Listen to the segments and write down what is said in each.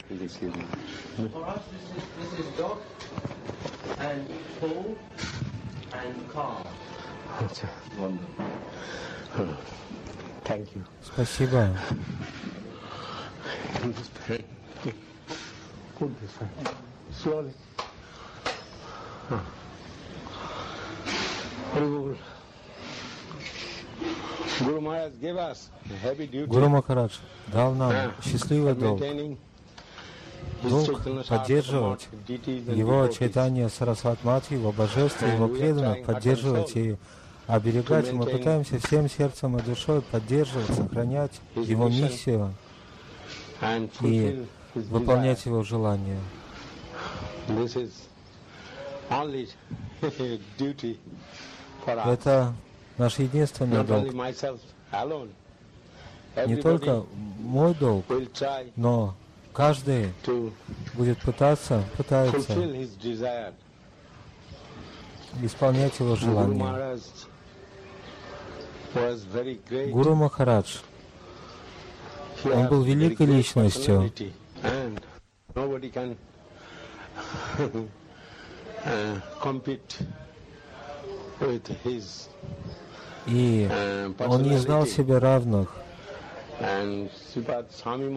For us, this is dog and bull and car. Thank you. Спасибо. Put this one. Slowly. Guru Maharaj gave us a heavy duty. Гуру Махарадж дал нам счастливый долг. Долг поддерживать его чайтанья Сарасват Матхи, его божество, его преданных, поддерживать и оберегать. И мы пытаемся всем сердцем и душой поддерживать, сохранять его миссию и выполнять его желания. Это наш единственный долг. Не только мой долг, но каждый будет пытаться исполнять его желания. Гуру Махарадж, он был великой личностью. И он не знал себе равных. Свами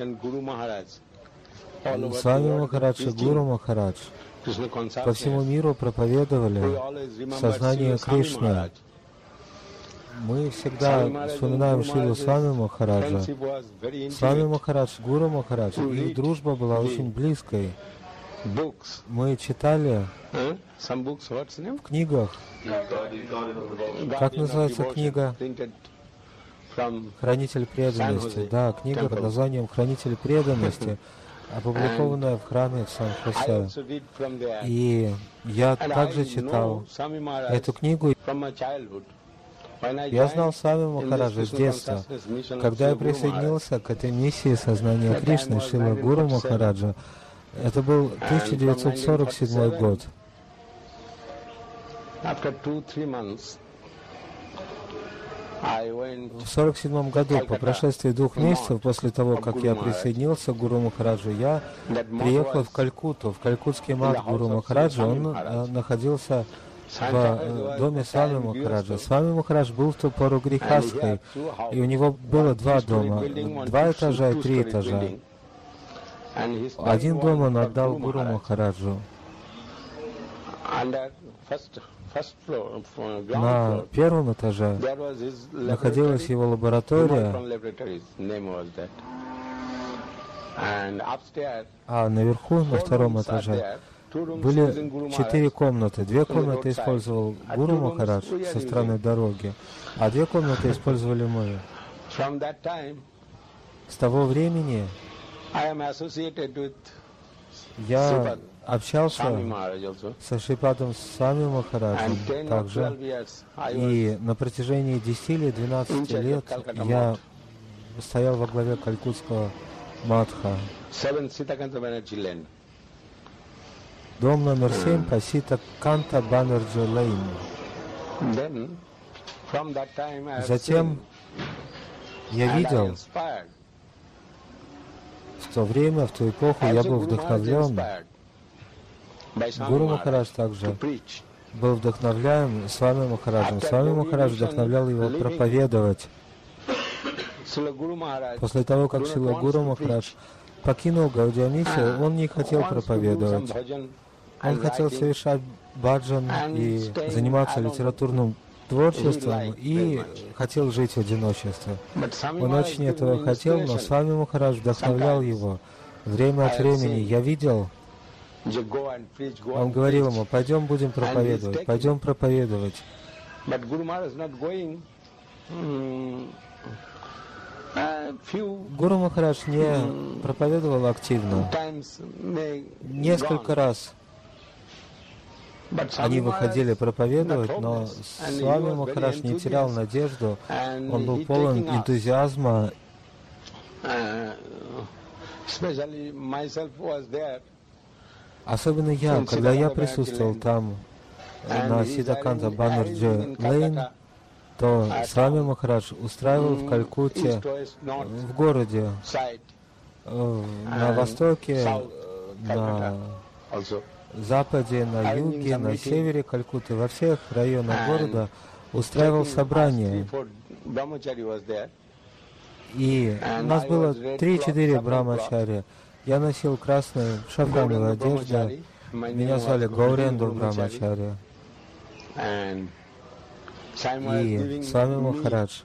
Махарадж и Гуру Махарадж по всему миру проповедовали сознание Кришны. Мы всегда вспоминаем Шрилу Свами Махараджа. Свами Махарадж, Гуру Махарадж, их дружба была очень близкой. Мы читали в книгах. Как называется книга? «Хранитель преданности». Да, книга под названием «Хранитель преданности», опубликованная в храме в Сан-Хосе. И я также читал эту книгу. Я знал Свами Махараджа с детства. Когда я присоединился к этой миссии сознания Кришны, Шрила Гуру Махараджа, это был 1947 год. В 1947 году, по прошествии 2 месяцев после того, как я присоединился к Гуру Махараджу, я приехал в Калькутту, в калькутский мат Гуру Махараджа. Он находился в доме Свами Махараджа. Свами Махарадж был в ту пору грихастхой, и у него было 2 дома, 2 этажа и 3 этажа. Один дом он отдал Гуру Махараджу. На первом этаже находилась его лаборатория, а наверху, на 2-м этаже, были 4 комнаты. 2 комнаты использовал Гуру Махарадж со стороны дороги, а 2 комнаты использовали мы. С того времени я общался со Шрипадом Свами Махараджем также, и на протяжении 10 или 12 лет я стоял во главе калькутского матха. Дом номер 7 по Сита Канта Баннерджи Лейн. Затем я видел, в то время, в ту эпоху, я был вдохновлен. Гуру Махарадж также был вдохновляем Свами Махараджем. Свами Махарадж вдохновлял его проповедовать. После того, как Шрила Гуру Махарадж покинул Гаудия миссию, он не хотел проповедовать. Он хотел совершать баджан и заниматься литературным творчеством и хотел жить в одиночестве. Он очень этого хотел, но Свами Махарадж вдохновлял его. Время от времени я видел, он говорил ему: пойдем будем проповедовать, пойдем проповедовать. Гуру Махарадж не проповедовал активно. Несколько раз они выходили проповедовать, но Свами Махарадж не терял надежду, он был полон энтузиазма. Особенно я, когда я присутствовал там, на Сидаканта Баннерджи Лейн, то Свами Махарадж устраивал в Калькутте, в городе, на востоке, на Also, западе, на юге, на севере Калькутты, во всех районах города устраивал собрания. И у нас было 3-4 брамачари. Я носил красную шафрановую одежду. Меня звали Гауренду Брамачари. И Свами Махарадж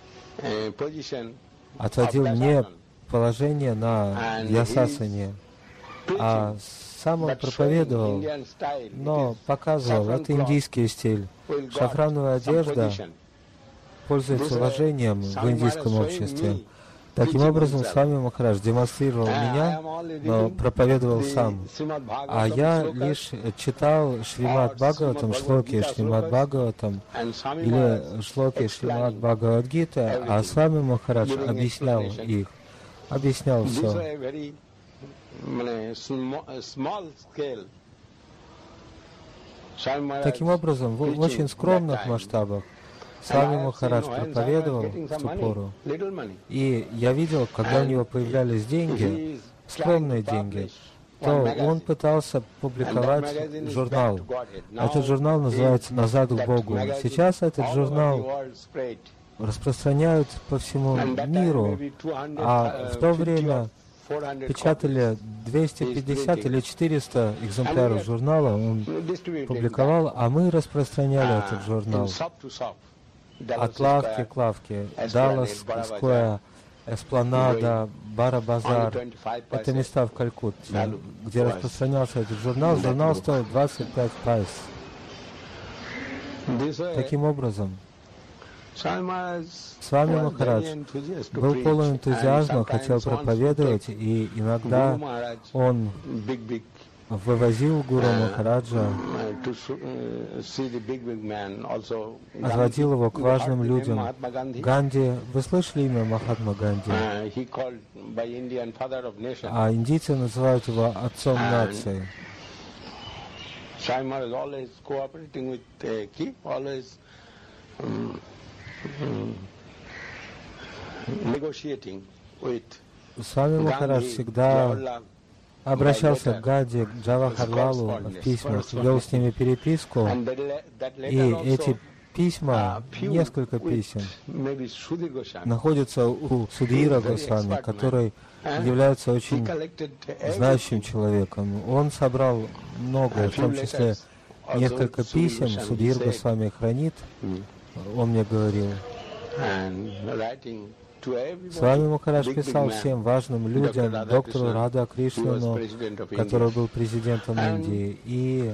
отводил мне положение на Вьясасане. А сам он проповедовал, но показывал, это индийский стиль. Шафрановая одежда пользуется уважением в индийском обществе. Таким образом, Свами Махарадж демонстрировал меня, но проповедовал сам. А я лишь читал Шримад Бхагаватам, шлоки Шримад Бхагаватам или шлоки Шримад Бхагавадгита, а Свами Махарадж объяснял их, объяснял все. Таким образом, в очень скромных масштабах Свами Махарадж проповедовал в ту пору. И я видел, когда у него появлялись деньги, скромные деньги, то он пытался публиковать журнал. Этот журнал называется «Назад к Богу». Сейчас этот журнал распространяют по всему миру, а в то время печатали 250 или 400 экземпляров журнала, он публиковал, а мы распространяли этот журнал от лавки к лавке. Даллас Сквер, Эспланада, Бара-Базар. Это места в Калькутте, где распространялся этот журнал. Журнал стоил 25 пайс. Таким образом, Свами Махарадж был полон энтузиазма, хотел проповедовать, и иногда он вывозил Гуру Махараджа, отводил его к важным людям. Ганди, вы слышали имя Махатма Ганди? А индийцы называют его отцом нации. Свами Махарадж всегда обращался к Ганди, к Джавахарлалу в письмах, вел с ними переписку, и эти письма, несколько писем, находятся у Судхира Госвами, который является очень знающим человеком. Он собрал многое, в том числе несколько писем, Судхир Госвами хранит, он мне говорил. Свами Махарадж писал всем важным людям, доктору Рада Кришнану, который был президентом Индии, и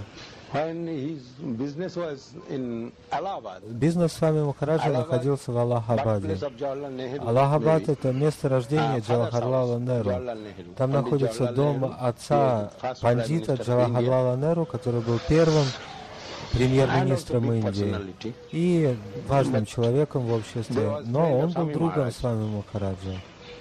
бизнес Свами Махараджа находился в Аллахабаде. Аллахабад — это место рождения Джавахарлала Неру. Там находится дом отца пандита Джавахарлала Неру, который был первым премьер-министром Индии и важным человеком в обществе, но он был другом Свами Махараджа.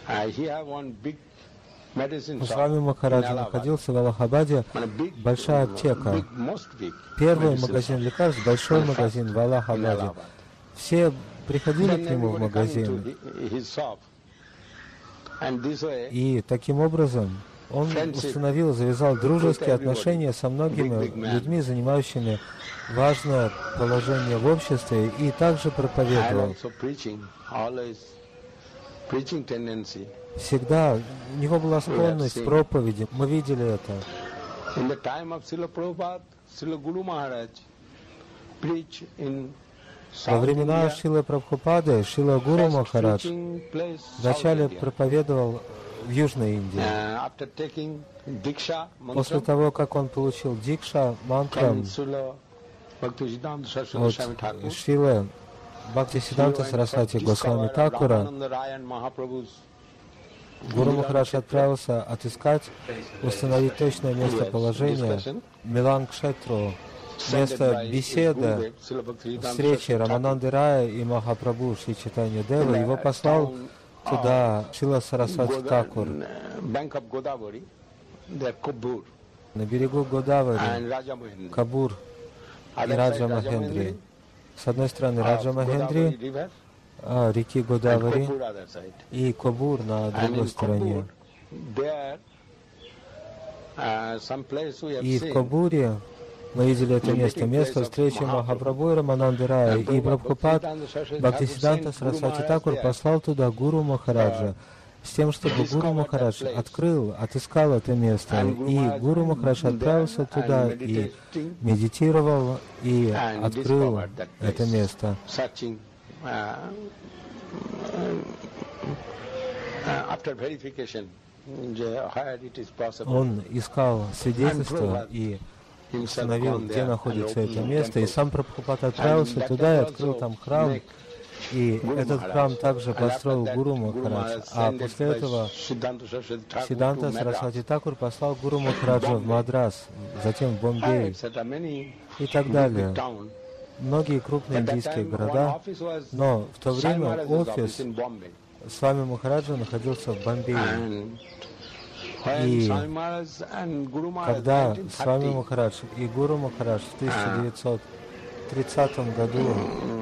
У Свами Махараджа находился в Аллахабаде большая аптека, первый магазин лекарств, большой магазин в Аллахабаде. Все приходили к нему в магазин, и таким образом он установил, завязал дружеские отношения со многими людьми, занимающими важное положение в обществе, и также проповедовал. Всегда у него была склонность к проповеди, мы видели это. Во времена Шрилы Прабхупады Шрила Гуру Махарадж вначале проповедовал в Южной Индии. После того, как он получил дикша мантрам от Шрилы Бхактисиданта Сарасвати Госвами Такура, Гуру Махарадж отправился отыскать, установить точное местоположение Милан-Кшетру, место беседы, встречи Рамананды Рая и Махапрабху Шри Чайтанья Девы. Его послал туда Шрила Сарасвати Такур. На берегу Годавари, Кабур и Раджа Махендри. С одной стороны Раджа Махендри, реки Годавари, и Кабур на другой стороне. И в Кобуре мы видели это место встречи Махапрабху и Рамананды Рая. И Прабхупад Бхактисиданта Сарасвати Такур послал туда Гуру Махараджа с тем, чтобы Гуру Махарадж отыскал это место. И Гуру Махарадж отправился туда и медитировал, и открыл это место. Он искал свидетельства и установил, где находится это место, и сам Прабхупад отправился туда и открыл там храм, и этот храм также построил Гуру Махарадж, а после этого Сиддханта Сарасвати Такур послал Гуру Махараджа в Мадрас, затем в Бомбей и так далее. Многие крупные индийские города, но в то время офис Свами Махараджа находился в Бомбее. И когда Свами Махарадж и Гуру Махарадж в 1930 году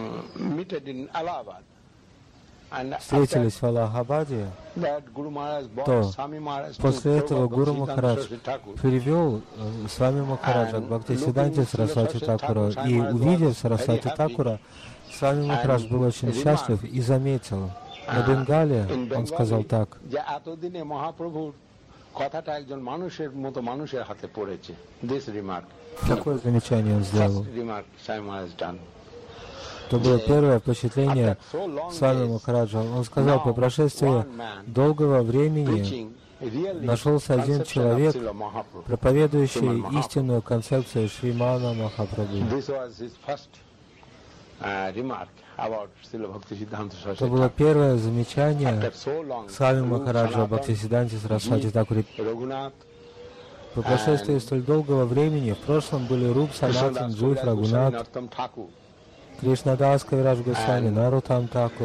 встретились в Аллахабаде, то после этого Гуру Махарадж привел Свами Махараджа к Бхактисиданте Сарасвати Такуру, и увидев Сарасвати Такура, Свами Махарадж был очень счастлив и заметил. На Бенгале он сказал так: какое замечание он сделал? Это было первое впечатление Свами Махараджа. Он сказал: по прошествии долгого времени нашелся один человек, проповедующий истинную концепцию Шримана Махапрабху. Это было первое замечание Свами Махараджа Бхактисиданте Сарасвати Такуре. По прошествии столь долгого времени в прошлом были Руп Санатан, Джуф Рагунат, Кришнадас Кавирадж Госвами, Наруттам Такур.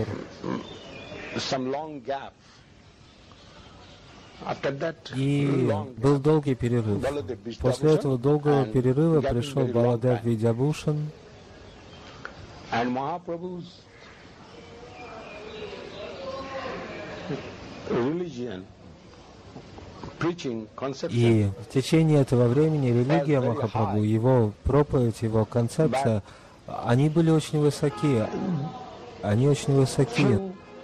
И был долгий перерыв. После этого долгого перерыва пришел Баладев Видябушан. И в течение этого времени религия Махапрабху, его проповедь, его концепция, они были очень высоки. Они очень высоки.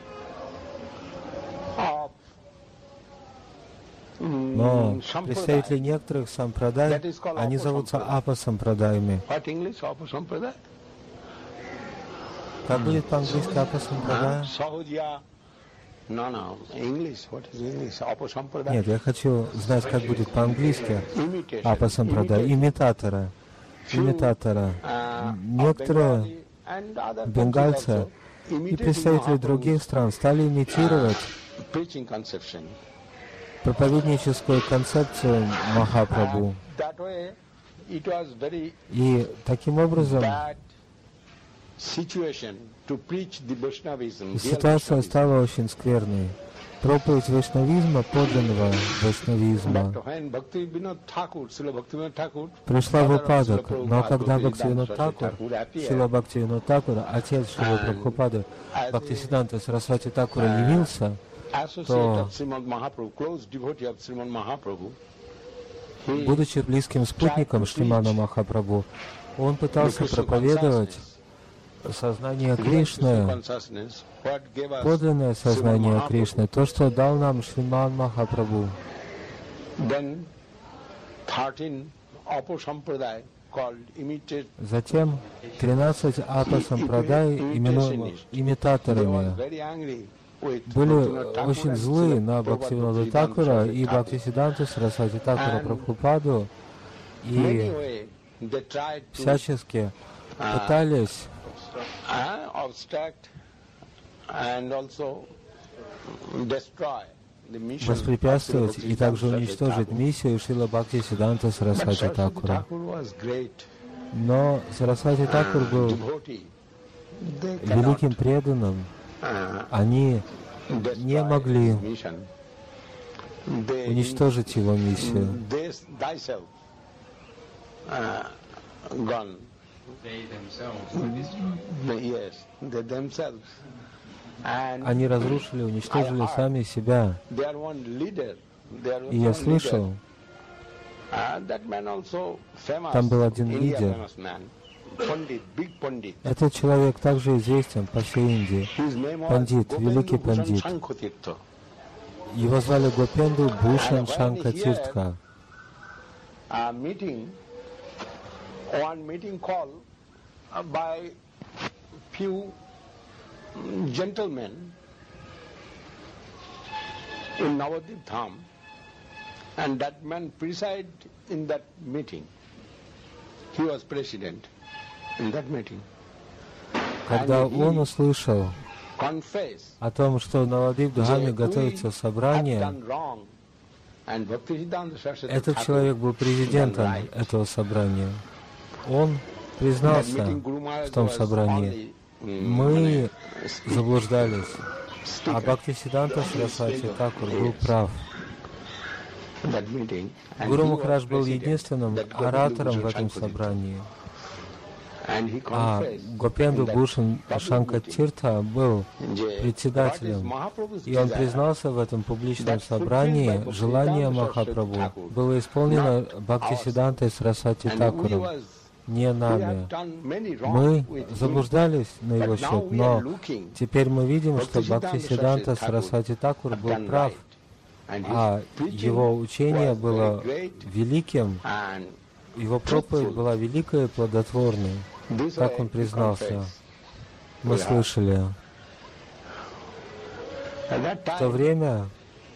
Но представители некоторых сампрадай, они зовутся апа-сампрадаями. Как будет по-английски апа-сампрадая? Нет, я хочу знать, как будет по-английски апа-сампрадая. Имитаторы. Некоторые бенгальцы и представители других стран стали имитировать проповедническую концепцию Махапрабху. И таким образом ситуация стала очень скверной. Проповедь вайшнавизма, подлинного вайшнавизма, пришла в упадок. Но когда Бхактивинод Такур, Шрила Бхактивинод Такур, отец Шрилы Прабхупады, Бхактисиданта Сарасвати Такура, явился, то, будучи близким спутником Шримана Махапрабху, он пытался проповедовать сознание Кришны, подлинное сознание Кришны, то, что дал нам Шриман Махапрабху. Затем 13 апа-сампрадай, именуемых имитаторами, были очень злы на Бхактивинода Такура и Бхактисиддханту Сарасвати Такура Прабхупаду и всячески пытались воспрепятствовать и также уничтожить миссию Шрила Бхактисиддханта Сарасвати Такура. Но Сарасвати Такур был великим преданным. Они не могли уничтожить его миссию. Они разрушили, уничтожили сами себя. И я слышал, там был один лидер. Этот человек также известен по всей Индии. Пандит, великий пандит. Его звали Гопенду Бхушан Шанкатиртха. One meeting called by few gentlemen in Navadip Dham, and that man presided in that meeting. He was president in that meeting. Когда он услышал о том, что в Навадип-Дхаме готовится собрание, этот человек был президентом этого собрания. Он признался в том собрании. Мы заблуждались, а Бхактисиддханта Сарасвати Такур был прав. Гуру Махарадж был единственным оратором в этом собрании. А Гопенду Бхушан Шанкатиртха был председателем, и он признался в этом публичном собрании, желание Махапрабху было исполнено Бхактисиддхантой Сарасвати Такуром, не нами. Мы заблуждались на его счет, но теперь мы видим, что Бхактисиддханта Сарасвати Такур был прав, а его учение было великим, его проповедь была великой и плодотворной. Так он признался. Мы слышали. В то время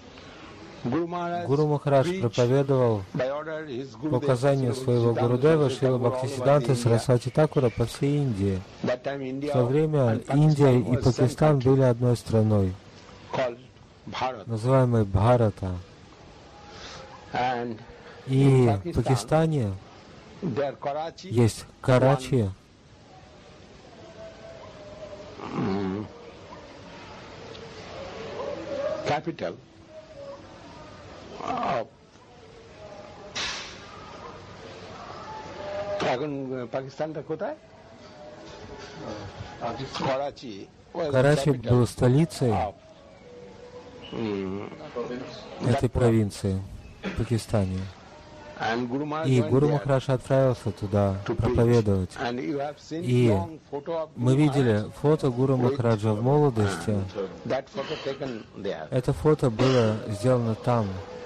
Гуру Махарадж проповедовал по указанию своего Гурудева Шрила Бхактисиддханты Сарасвати Такура по всей Индии. В то время Индия и Пакистан были одной страной, называемой Бхарата. И в Пакистане есть Карачи, capital এখন পাকিস্তানটা কোথায়? Карачи был столицей этой провинции в Пакистане. И Гуру Махарадж отправился туда проповедовать. И мы видели фото Гуру Махараджа в молодости. Это фото было сделано там.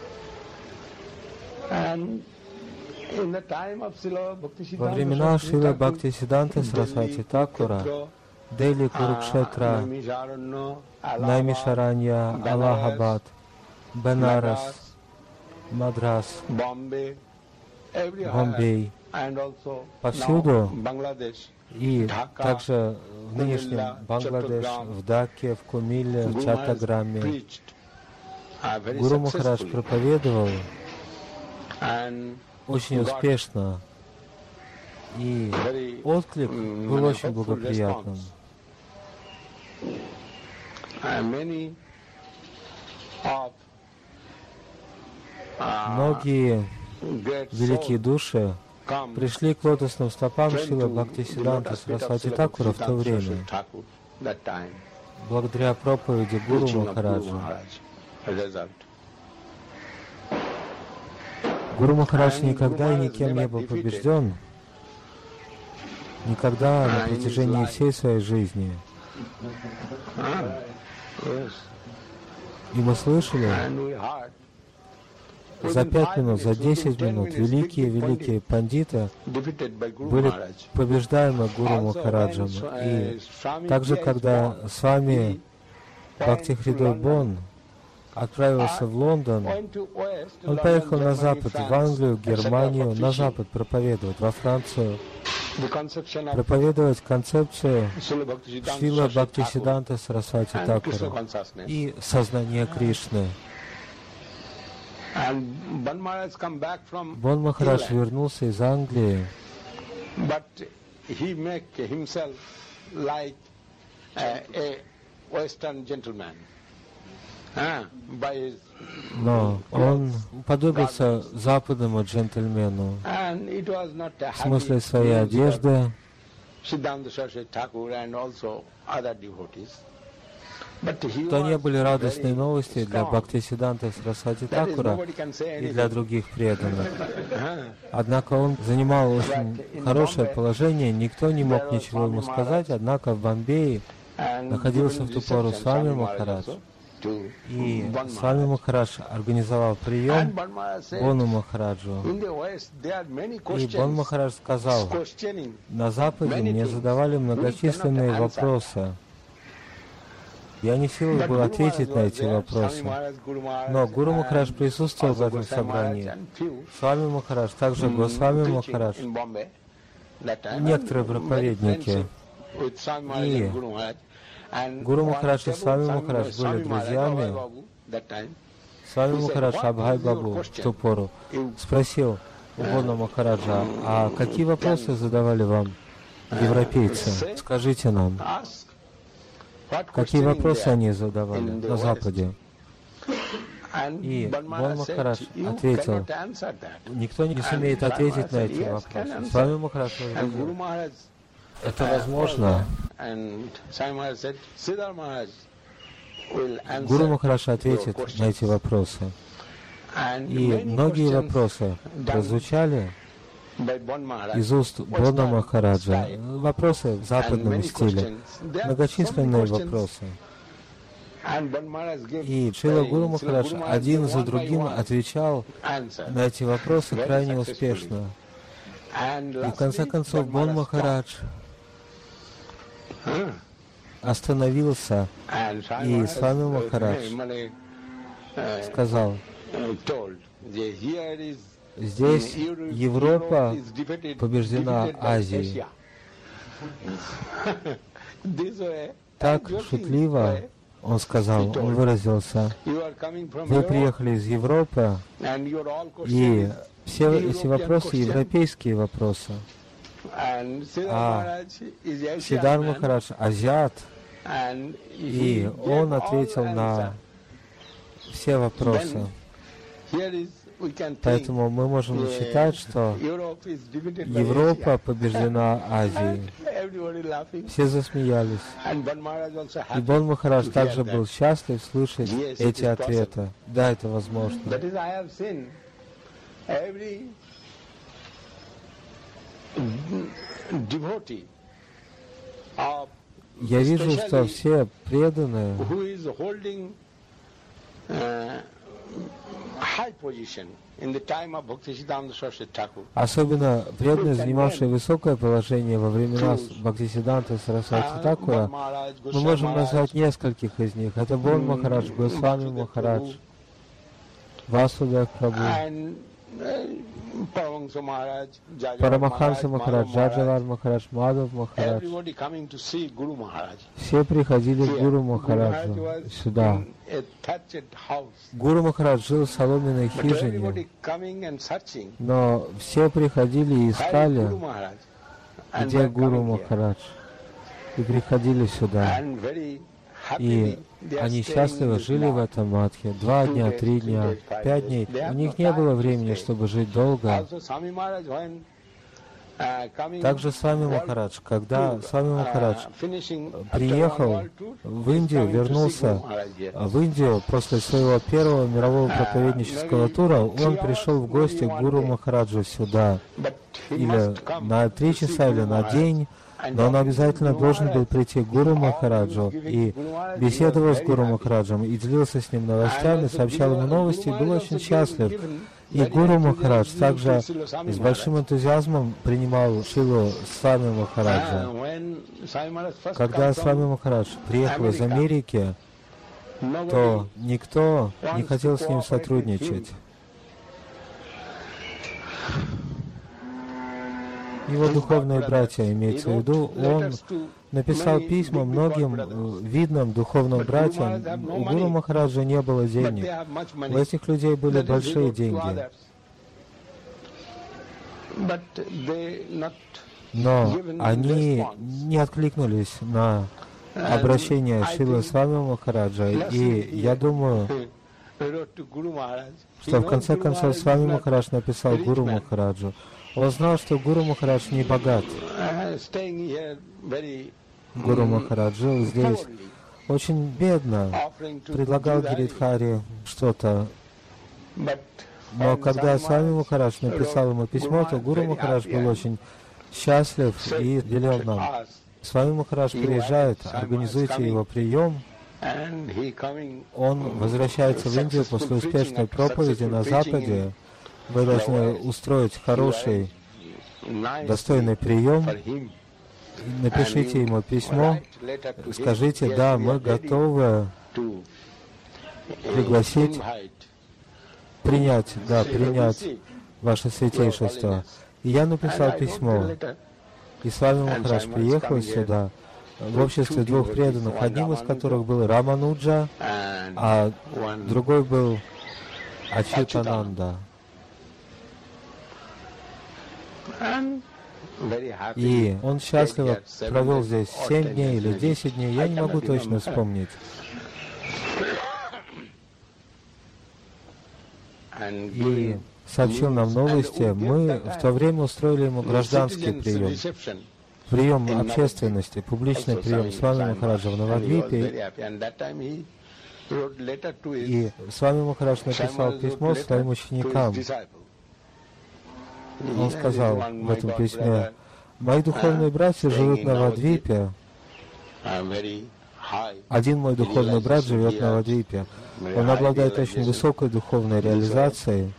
Во времена Шрила Бхактисиддханты Сарасвати Такура, Дели, Курукшетра, Наймишаранья, Аллахабад, Бенарас, Мадрас, Бомбей, повсюду, и также в нынешнем Бангладеш, в Даке, в Кумиле, в Чаттаграме. Гуру Махарадж проповедовал очень успешно, и отклик был очень благоприятным. Многие великие души пришли к лотосным стопам Шрилы Бхактисиддханты Сарасвати Такура в то время, благодаря проповеди Гуру Махараджа. Гуру Махарадж никогда и никем не был побежден, никогда на протяжении всей своей жизни. И мы слышали, за 5 минут, за 10 минут великие пандиты были побеждаемы Гуру Махараджем. И также, когда с вами Бхакти Хридой Бон отправился в Лондон, он поехал на запад, в Англию, в Германию, на запад проповедовать, во Францию, проповедовать концепцию Шрила Бхактисиддханты Сарасвати Такура и сознание Кришны. Бон Махарадж вернулся из Англии, но он уподобился западному джентльмену в смысле своей одежды. То не были радостные новости для Бхактисиддханты Сарасвати Thakura и для других преданных. Однако он занимал очень хорошее положение, никто не мог ничего ему сказать, однако в Бомбее находился в ту пору Свами Махарадж. И Свами Махарадж организовал прием Бону Махараджу. И Бон Махарадж сказал: на Западе мне задавали многочисленные вопросы. Я не в силах был ответить на эти вопросы. Но Гуру Махарадж присутствовал в этом собрании. Свами Махарадж, также Госвами Махарадж, некоторые проповедники. И Гуру Махарадж и Свами Махарадж были друзьями. Свами Махарадж Абхай Бабу в ту пору спросил у Бона Махараджа: а какие вопросы задавали вам европейцы? Скажите нам. Какие вопросы они задавали на Западе? И Бон Махарадж ответил: никто не сумеет ответить на эти вопросы. Свами Махарадж возразил: это возможно. Гуру Махарадж ответит на эти вопросы. И многие вопросы прозвучали из уст Бона Махараджа. Вопросы в западном стиле. Многочисленные вопросы. И Шрила Гуру Махарадж один за другим отвечал на эти вопросы крайне успешно. И в конце концов Бон Махарадж остановился, и Свами Махарадж сказал: здесь Европа побеждена Азией. Так шутливо он сказал, он выразился: вы приехали из Европы, и все эти вопросы европейские вопросы. А Сиддхарта Махарадж азиат, и он ответил на все вопросы. Поэтому мы можем считать, что Европа побеждена Азией. Все засмеялись. И Бон Махарадж также был счастлив слышать эти ответы. Да, это возможно. Я вижу, что все преданные, особенно преданные, занимавшие высокое положение во времена Бхактисиддханты Сарасвати Thakura, мы можем назвать нескольких из них. Это Бон Махарадж, Госвами Махарадж, Васудев Прабhu, Парамаханса Махарадж, Джаджавар Махарадж, Мадхав Махарадж. Все приходили к Гуру Махараджу сюда. Гуру Махарадж жил в соломенной хижине, но все приходили и искали, где Гуру Махарадж, и приходили сюда. И они счастливо жили в этом матхе 2 дня, 3 дня, 5 дней. У них не было времени, чтобы жить долго. Также Свами Махарадж, когда Свами Махарадж приехал в Индию, вернулся в Индию после своего первого мирового проповеднического тура, он пришел в гости к Гуру Махараджу сюда, или на 3 часа, или на день, но он обязательно должен был прийти к Гуру Махараджу и беседовал с Гуру Махараджем, и делился с ним новостями, сообщал ему новости, и был очень счастлив. И Гуру Махарадж также с большим энтузиазмом принимал Шрилу Свами Махараджа. Когда Свами Махарадж приехал из Америки, то никто не хотел с ним сотрудничать. Его духовные братья, имеется в виду, он написал письма многим видным духовным братьям. У Гуру Махараджа не было денег. У этих людей были большие деньги. Но они не откликнулись на обращение Шрилы Свами Махараджа. И я думаю, что в конце концов Свами Махарадж написал Гуру Махараджу. Он знал, что Гуру Махарадж не богат. Гуру Махарадж жил здесь очень бедно предлагал Гиридхари что-то. Но когда Свами Махарадж написал ему письмо, то Гуру Махарадж был очень счастлив и велел нам: Свами Махарадж приезжает, организуйте его прием. Он возвращается в Индию после успешной проповеди на Западе. Вы должны устроить хороший, достойный прием. Напишите ему письмо, скажите: да, мы готовы пригласить, принять ваше святейшество. И я написал письмо. И Свами Махарадж приехал сюда в обществе двух преданных, одним из которых был Рамануджа, а другой был Ачютананда. И он счастливо провел здесь 7 дней или 10 дней, я не могу точно вспомнить. И сообщил нам новости. Мы в то время устроили ему гражданский прием общественности, публичный прием Свами Махараджа в Навадвипе. И Свами Махарадж написал письмо своим ученикам. Он сказал в этом письме: мои духовные братья живут на Навадвипе. Один мой духовный брат живет на Навадвипе. Он обладает очень высокой духовной реализацией.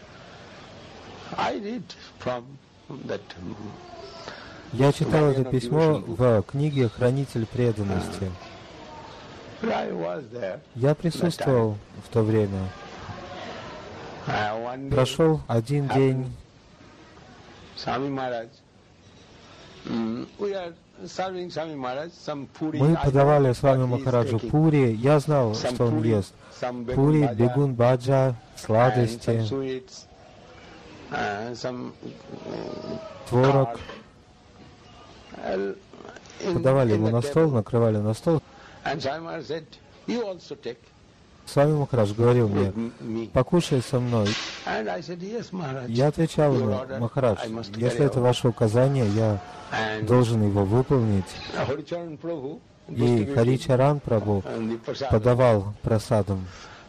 Я читал это письмо в книге «Хранитель преданности». Я присутствовал в то время. Прошел один день. Мы подавали Свами Махараджу пури. Я знал, что он ест. Пури, бегун баджа, сладости, творог. Подавали ему на стол, накрывали на стол. Свами Махарадж говорил мне: покушай со мной. Я отвечал ему: Махарадж, если это ваше указание, я должен его выполнить. И Харичаран Прабху подавал прасадам.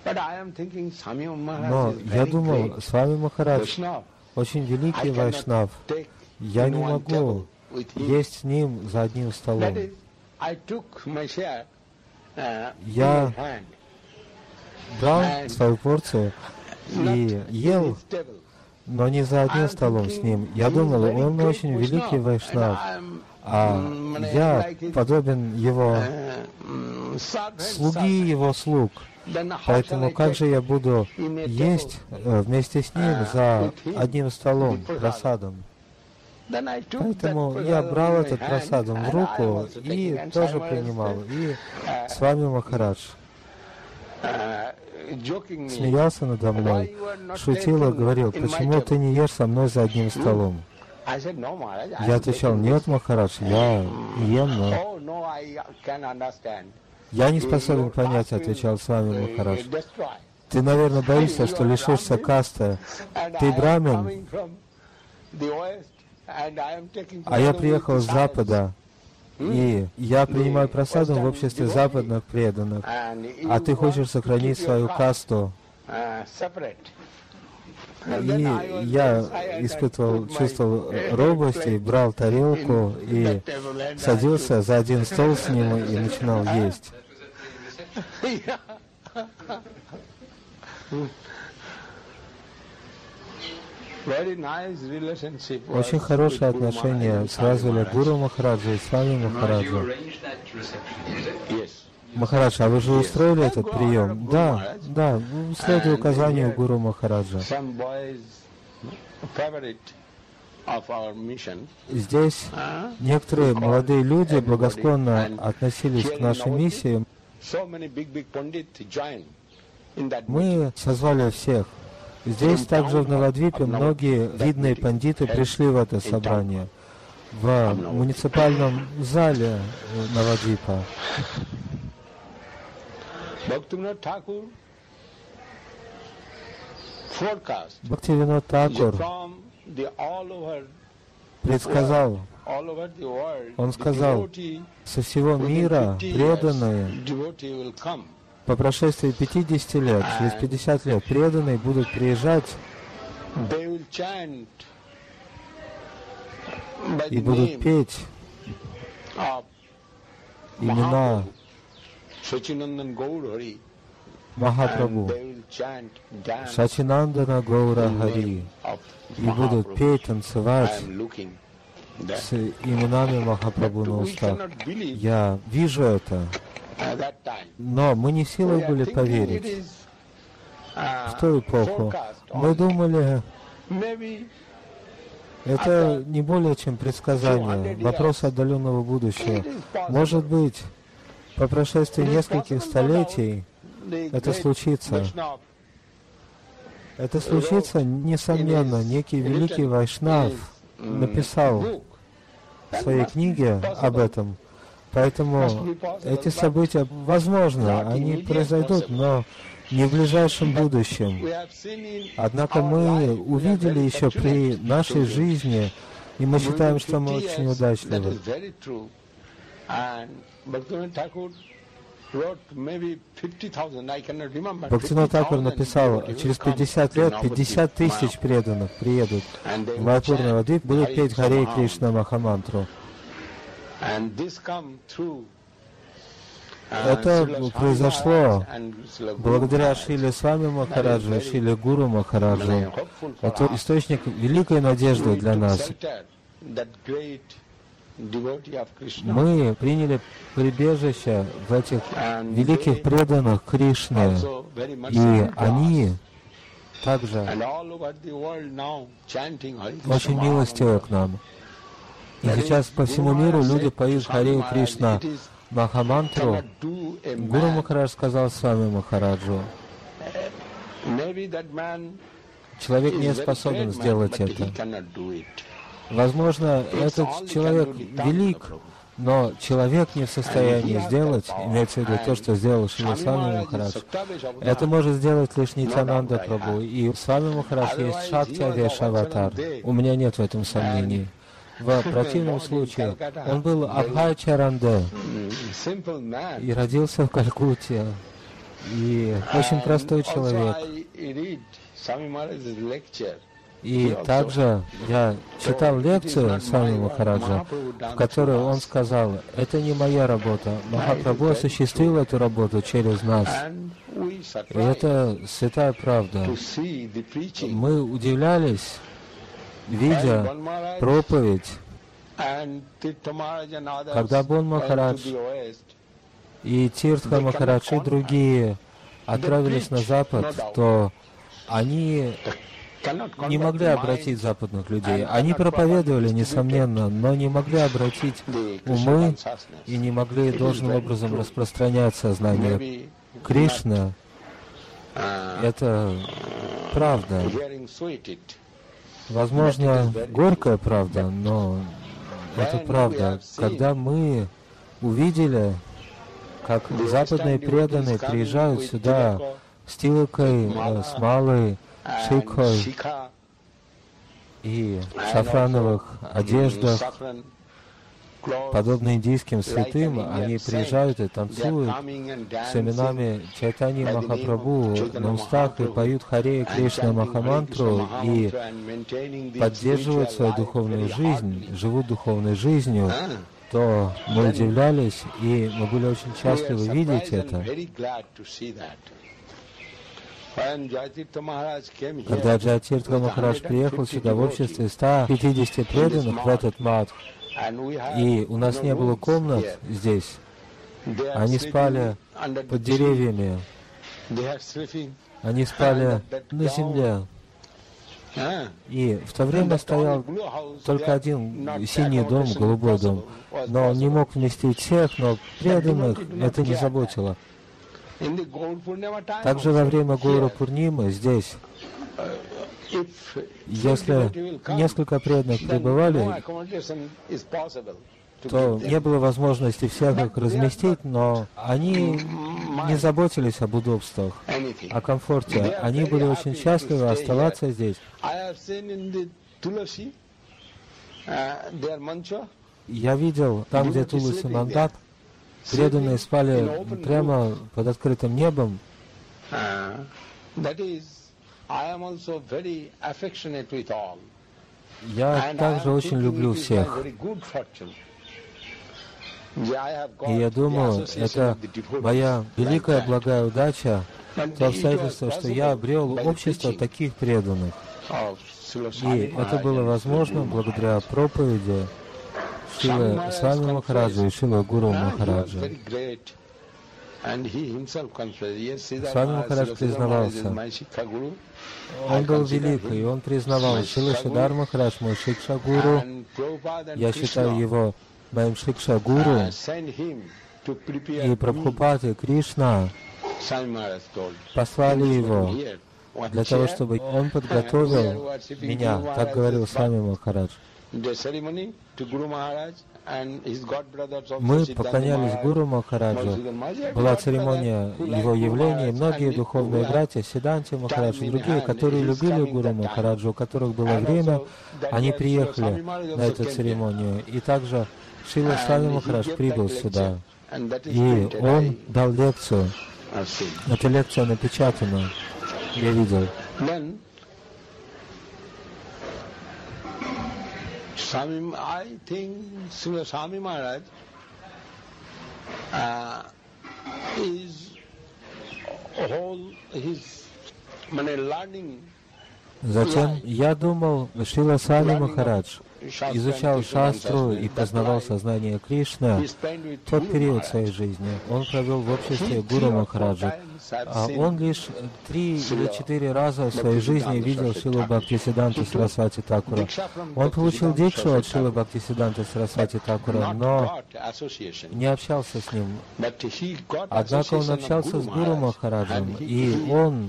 Но я думал, Свами Махарадж очень великий вайшнав. Я не могу есть с ним за одним столом. Я брал свою порцию и ел, но не за одним столом с ним. Я думал, он очень великий вайшнав, а я подобен его слуги, его слуг. Поэтому как же я буду есть вместе с ним за одним столом, прасадом? Поэтому я брал этот прасадом в руку и тоже принимал. И Свами Махарадж смеялся надо мной, шутил и говорил: почему ты не ешь со мной за одним столом? Я отвечал: нет, Махарадж, я ем, но... Я не способен понять, отвечал Свами Махарадж. Ты, наверное, боишься, что лишишься касты. Ты брамин, а я приехал с Запада, и я принимаю прасадом в обществе западных преданных, а ты хочешь сохранить свою касту. И я чувствовал робость, и брал тарелку, и садился за один стол с ним и начинал есть. Очень хорошие отношения развили Гуру Махараджа и Свами Махараджа. Махарадж, а вы же устроили этот прием? Да, следуя указанию Гуру Махараджа. Здесь некоторые молодые люди благосклонно относились к нашей миссии. Мы созвали всех. Здесь также в Навадвипе многие видные пандиты пришли в это собрание, в муниципальном зале Навадвипа. Бхактивинод Тхакур предсказал, он сказал, со всего мира преданные по прошествии 50 лет, через 50 лет, преданные будут приезжать и будут петь имена Махапрабху, Сачинандана Гаура Хари, и будут петь, танцевать с именами Махапрабху на устах. Я вижу это, но мы не в силах были поверить. В ту эпоху мы думали, это не более чем предсказание, вопрос отдаленного будущего. Может быть, по прошествии нескольких столетий это случится. Это случится, несомненно. Некий великий Вайшнав написал в своей книге об этом. Поэтому эти события, возможно, они произойдут, но не в ближайшем будущем. Однако мы увидели еще при нашей жизни, и мы считаем, что мы очень удачливы. Бхактивинода Тхакур написал, через 50 лет 50 тысяч преданных приедут в Майяпур Навадвип, будут петь Харе Кришна Махамантру. Это произошло благодаря Шриле Свами Махараджу, Шриле Гуру Махараджу. Это источник великой надежды для нас. Мы приняли прибежище в этих великих преданных Кришны, и они также очень милостивы к нам. И сейчас по всему миру люди поют Харе Кришна Махамантру. Гуру Махарадж сказал Свами Махараджу, человек не способен сделать это. Возможно, этот человек велик, но человек не в состоянии сделать, имеется в виду то, что сделал Шрила Свами Махарадж. Это может сделать лишь Нитьянанда Прабху. И Свами Махарадж есть Шакти Авешаватар. У меня нет в этом сомнений. В противном случае он был Абхай-Чаранде и родился в Калькутте. И очень простой человек. И также я читал лекцию Свами Махараджа, в которой он сказал, это не моя работа, Махапрабху осуществил эту работу через нас. И это святая правда. Мы удивлялись, видя проповедь, когда Бон Махарадж и Тиртха Махарадж и другие отправились на Запад, то они не могли обратить западных людей. Они проповедовали, несомненно, но не могли обратить умы и не могли должным образом распространять сознание Кришны. Это правда. Возможно, горькая правда, но это правда. Когда мы увидели, как западные преданные приезжают сюда с тилокой, с малой, шикхой и шафрановых одеждах, подобно индийским святым, они приезжают и танцуют с именами Чайтаньи Махапрабху на устах и поют Харе Кришна Махамантру и поддерживают свою духовную жизнь, живут духовной жизнью, то мы удивлялись, и мы были очень счастливы видеть это. Когда Джайатиртха Махарадж приехал сюда в обществе 150 преданных в этот мадх, и у нас не было комнат здесь, они спали под деревьями, они спали на земле. И в то время стоял только один синий дом, голубой дом, но он не мог вместить всех, но преданных это не заботило. Также во время Гаура Пурнимы здесь, если несколько преданных пребывали, то не было возможности всех их разместить, но они не заботились об удобствах, о комфорте. Они были очень счастливы оставаться здесь. Я видел, там, где Туласи Мандап, преданные спали прямо под открытым небом. Я также очень люблю всех. И я думаю, это моя великая благая удача, то обстоятельство, что я обрел общество таких преданных. И это было возможно благодаря проповеди Шрилы Свами Махараджа и Шрилы Гуру Махараджа. Свами Махарадж признавался. Он был великий, и он признавал: Шрила Шридар Махарадж мой Шикша Гуру, я считаю его моим Шикша Гуру. И Прабхупад и Кришна послали его для того, чтобы он подготовил меня, так говорил Свами Махарадж. Мы поклонялись Гуру Махараджу. Была церемония его явления, и многие духовные братья, Сиданти Махарадж и другие, которые любили Гуру Махараджа, у которых было время, они приехали на эту церемонию. И также Шрила Свами Махарадж прибыл сюда, и он дал лекцию. Эта лекция напечатана, я видел. I think Srila Swami Maharaj is his learning. Затем я думал, Шрила Свами Махарадж изучал шастру и познавал сознание Кришны. Тот период своей жизни он провел в обществе Гуру Махараджа. А он лишь 3 или 4 раза в своей жизни видел Шрилу Бхактисиддханта Сарасвати Такура. Он получил дикшу от Шрилы Бхактисиддханта Сарасвати Такура, но не общался с ним. Однако он общался с Гуру Махараджем, и он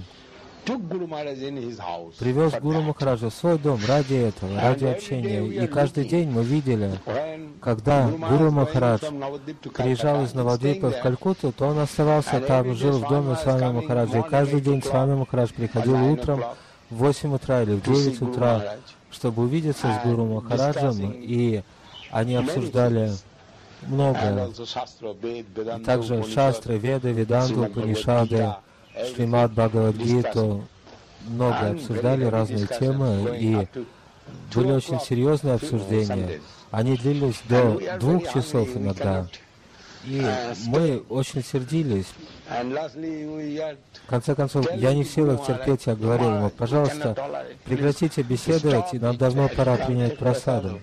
привез Гуру Махараджа в свой дом ради этого, ради общения. И каждый день мы видели, когда Гуру Махарадж приезжал из Навадвипа в Калькутту, то он оставался там, жил в доме Свами Махараджа. И каждый день Свами Махарадж приходил утром в 8 утра или в 9 утра, чтобы увидеться с Гуру Махараджем, и они обсуждали многое. И также шастры, веды, веданту, панишады, Шримад Бхагавад-гиту, много обсуждали разные темы, и были очень серьезные обсуждения. Они длились до 2 часов иногда. И мы очень сердились. В конце концов, я не в силах терпеть, я говорил ему: пожалуйста, прекратите беседовать, и нам давно пора принять прасаду.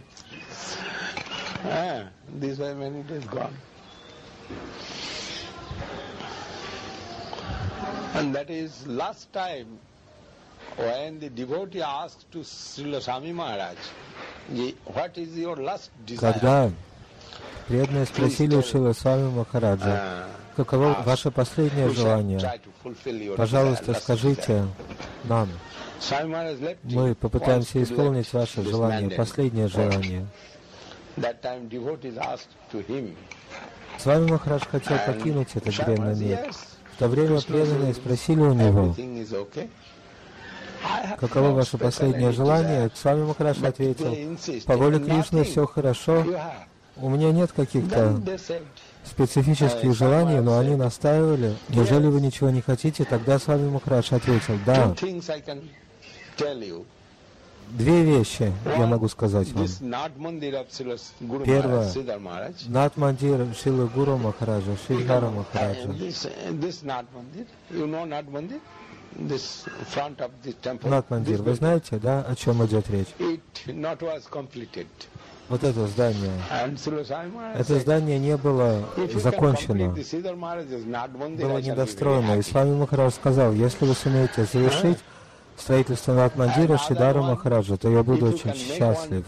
And that is last time when the devotee asked to Srila Swami Maharaj, what is your last desire? Когда преданные спросили у Шрилы Свами Махараджа, каково ваше последнее желание, пожалуйста, скажите нам. Мы попытаемся исполнить ваше желание, последнее желание. Свами Махарадж хотел покинуть этот бренный мир. В то время преданные спросили у него: каково ваше последнее желание? Свами Махарадж ответил: по воле Кришны все хорошо, у меня нет каких-то специфических желаний, но они настаивали. Неужели вы ничего не хотите? Тогда Свами Махарадж ответил: да. 2 вещи я могу сказать вам. Первое. Нат-мандир Шрилы Гуру Махараджа, Шридхара Махараджа. Нат-мандир, вы знаете, да, о чем идет речь? Вот это здание. Это здание не было закончено, было недостроено. И Свами Махарадж сказал: если вы сумеете завершить строительство Нат-мандира Шридхара Махараджа, то я буду очень счастлив.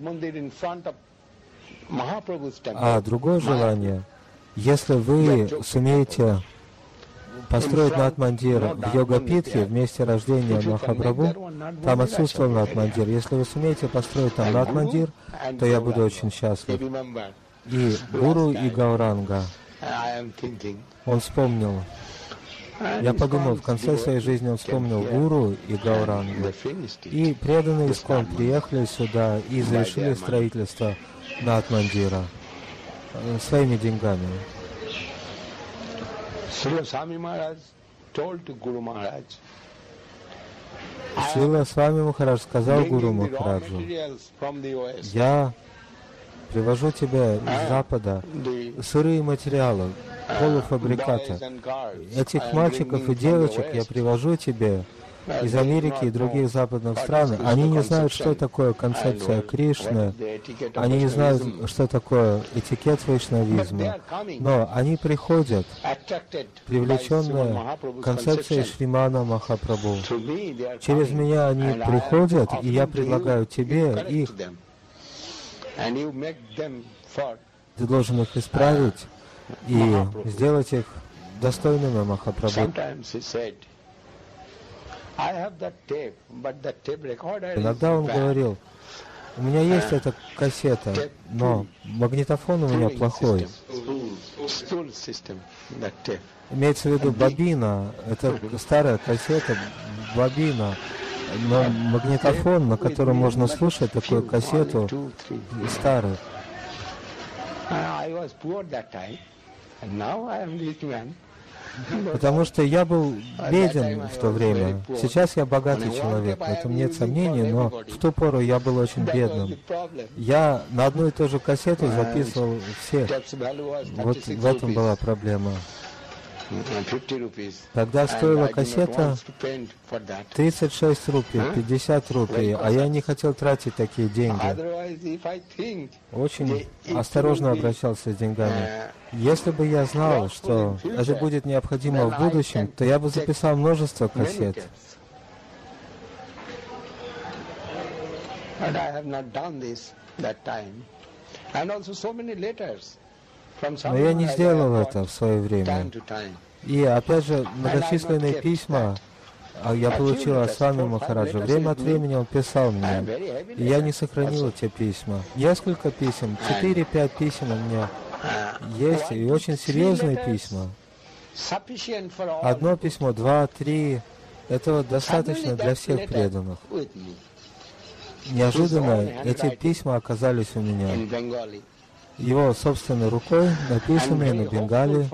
А другое желание: если вы сумеете построить Нат-мандир в Йога-питхе, в месте рождения Махапрабху, там отсутствовал Нат-мандир. Если вы сумеете построить там Нат-мандир, то я буду очень счастлив. И Гуру и Гауранга, он вспомнил. Я подумал, в конце своей жизни он вспомнил Гуру и Гаурангу. И преданные Искон приехали сюда и завершили строительство Нат-мандира своими деньгами. Шрила Свами Махарадж сказал Гуру Махараджу: я привожу тебе из Запада сырые материалы, полуфабрикаты. Этих мальчиков и девочек я привожу тебе из Америки и других западных стран. Они не знают, что такое концепция Кришны, они не знают, что такое этикет вайшнавизма, но они приходят, привлеченные концепцией Шримана Махапрабху. Через меня они приходят, и я предлагаю тебе их. Ты должен их исправить и сделать их достойными Махапрабху. Иногда он говорил: у меня есть эта кассета, но магнитофон у меня плохой. Имеется в виду бобина, это старая кассета, бобина, но магнитофон, на котором можно слушать такую кассету, старый. Потому что я был беден в то время. Сейчас я богатый человек, в этом нет сомнений, но в ту пору я был очень бедным. Я на одну и ту же кассету записывал всех. Вот в этом была проблема. Тогда стоила кассета 36 рупий, 50 рупий, а я не хотел тратить такие деньги. Очень осторожно обращался с деньгами. Если бы я знал, что это будет необходимо в будущем, то я бы записал множество кассет. Но я не сделал это в свое время. И опять же, многочисленные письма я получил от Свами Махараджа. Время от времени он писал мне, и я не сохранил эти письма. Несколько писем, 4-5 писем у меня есть, и очень серьезные письма. Одно письмо, 2-3, этого достаточно для всех преданных. Неожиданно эти письма оказались у меня. Его собственной рукой, написанные на бенгале,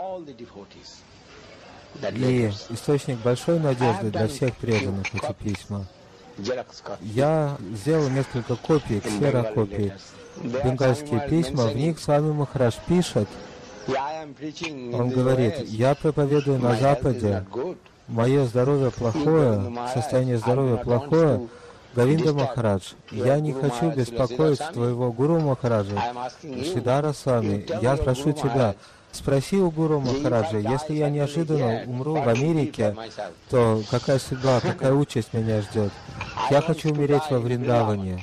и источник большой надежды для всех преданных эти письма. Я сделал несколько копий, ксерокопий, бенгальские письма, в них Свами Махарадж пишет, он говорит: я проповедую на Западе, мое здоровье плохое, состояние здоровья плохое, Говинда Махарадж, я не хочу беспокоить твоего Гуру Махараджа, Шридхара Свами. Я прошу тебя, спроси у Гуру Махараджа, если я неожиданно умру в Америке, то какая судьба, какая участь меня ждет? Я хочу умереть во Вриндаване.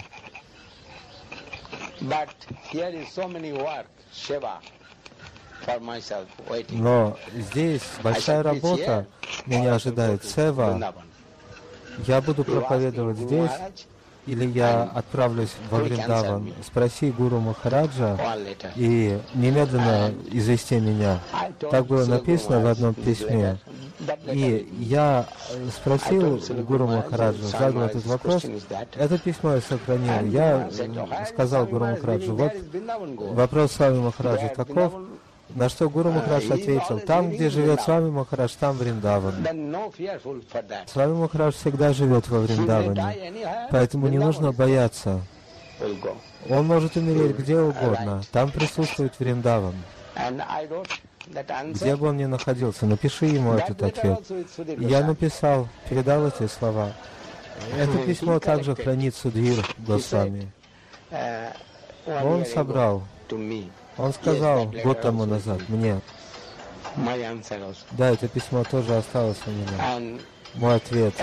Но здесь большая работа меня ожидает, сева. Я буду проповедовать здесь, или я отправлюсь во Вриндаван. Спроси Гуру Махараджа и немедленно извести меня. Так было написано в одном письме. И я спросил Гуру Махараджа, задал этот вопрос. Это письмо я сохранил. Я сказал Гуру Махараджу: вот вопрос Свами Махараджа таков. На что Гуру Махарадж ответил: там, где живет Свами Махарадж, там Вриндаван. Свами Махарадж всегда живет во Вриндаване, поэтому не нужно бояться. Он может умереть где угодно, там присутствует Вриндаван. Где бы он ни находился, напиши ему этот ответ. Я написал, передал эти слова. Это письмо также хранит Судхир Госвами. Он собрал. Он сказал год тому назад мне: да, это письмо тоже осталось у меня. Мой ответ.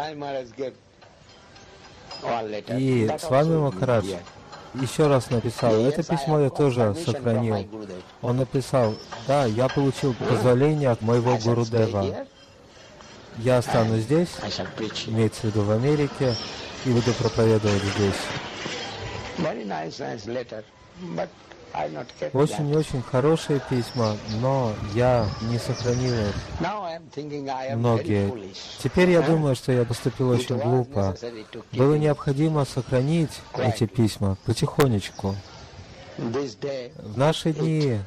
И Свами Махарадж еще раз написал. Это письмо я тоже сохранил. Он написал: да, я получил позволение от моего Гурудева. Я останусь здесь, имеется в виду в Америке, и буду проповедовать здесь. Очень-очень хорошие письма, но я не сохранил их. Многие. Теперь я думаю, что я поступил очень глупо. Было необходимо сохранить эти письма потихонечку. В наши дни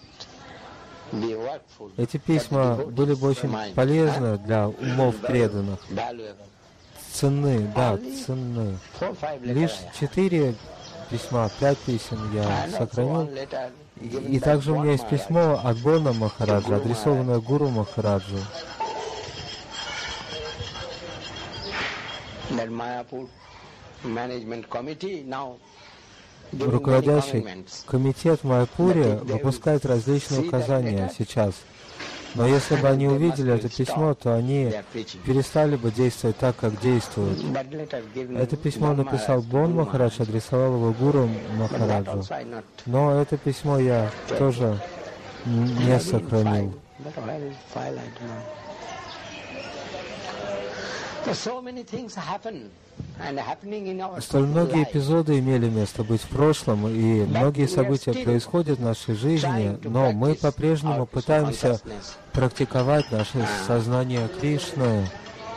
эти письма были бы очень полезны для умов преданных. Ценны, да, ценны. Лишь 4 письма, 5 писем я сохранил. И также у меня есть письмо от Бона Махараджа, адресованное Гуру Махараджу. Руководящий комитет в Майяпуре выпускает различные указания сейчас. Но если бы они увидели это письмо, то они перестали бы действовать так, как действуют. Это письмо написал Бон Махарадж, адресовал его Гуру Махараджу. Но это письмо я тоже не сохранил. Столь многие эпизоды имели место быть в прошлом, и многие события происходят в нашей жизни, но мы по-прежнему пытаемся практиковать наше сознание Кришны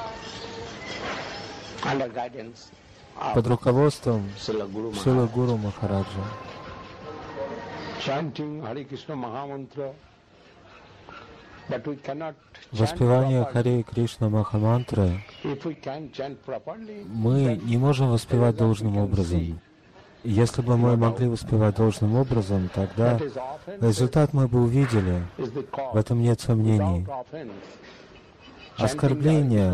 под руководством Шрилы Гуру Махараджа. Воспевание Харе Кришна Махамантры мы не можем воспевать должным образом. Если бы мы могли воспевать должным образом, тогда результат мы бы увидели. В этом нет сомнений. Оскорбления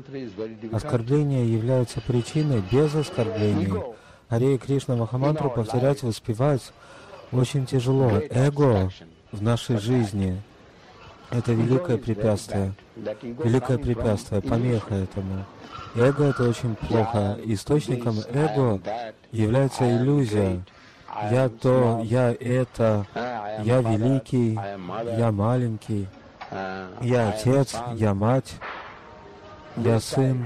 являются причиной без оскорблений. Харе Кришна Махамантру повторять, воспевать очень тяжело. Эго в нашей жизни — это великое препятствие, помеха этому. Эго — это очень плохо. Источником эго является иллюзия. Я то, я это, я великий, я маленький, я отец, я мать, я сын.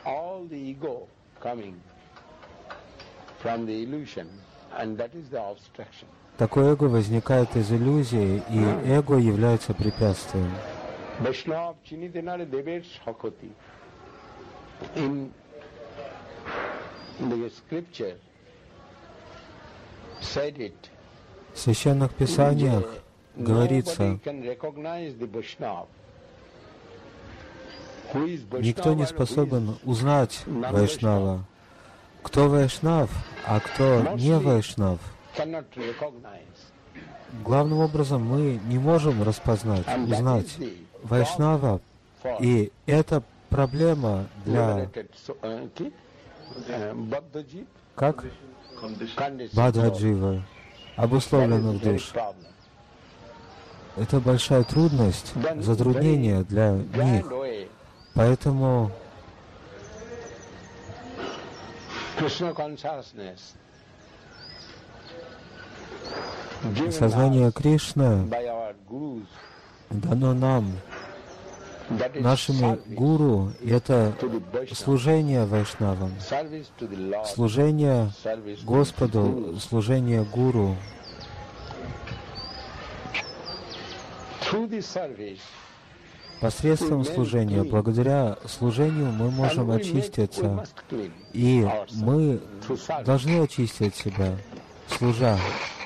Такое эго возникает из иллюзии, и эго является препятствием. В священных писаниях говорится, никто не способен узнать Вайшнава. Кто Вайшнав, а кто не Вайшнав. Главным образом мы не можем распознать, узнать Вайшнава, и это проблема для... Как? Бадхаджива, обусловленных душ. Это большая трудность, затруднение для них. Поэтому сознание Кришны дано нам, нашими гуру, это служение Вайшнавам, служение Господу, служение Гуру. Посредством служения, благодаря служению мы можем очиститься, и мы должны очистить себя, служа.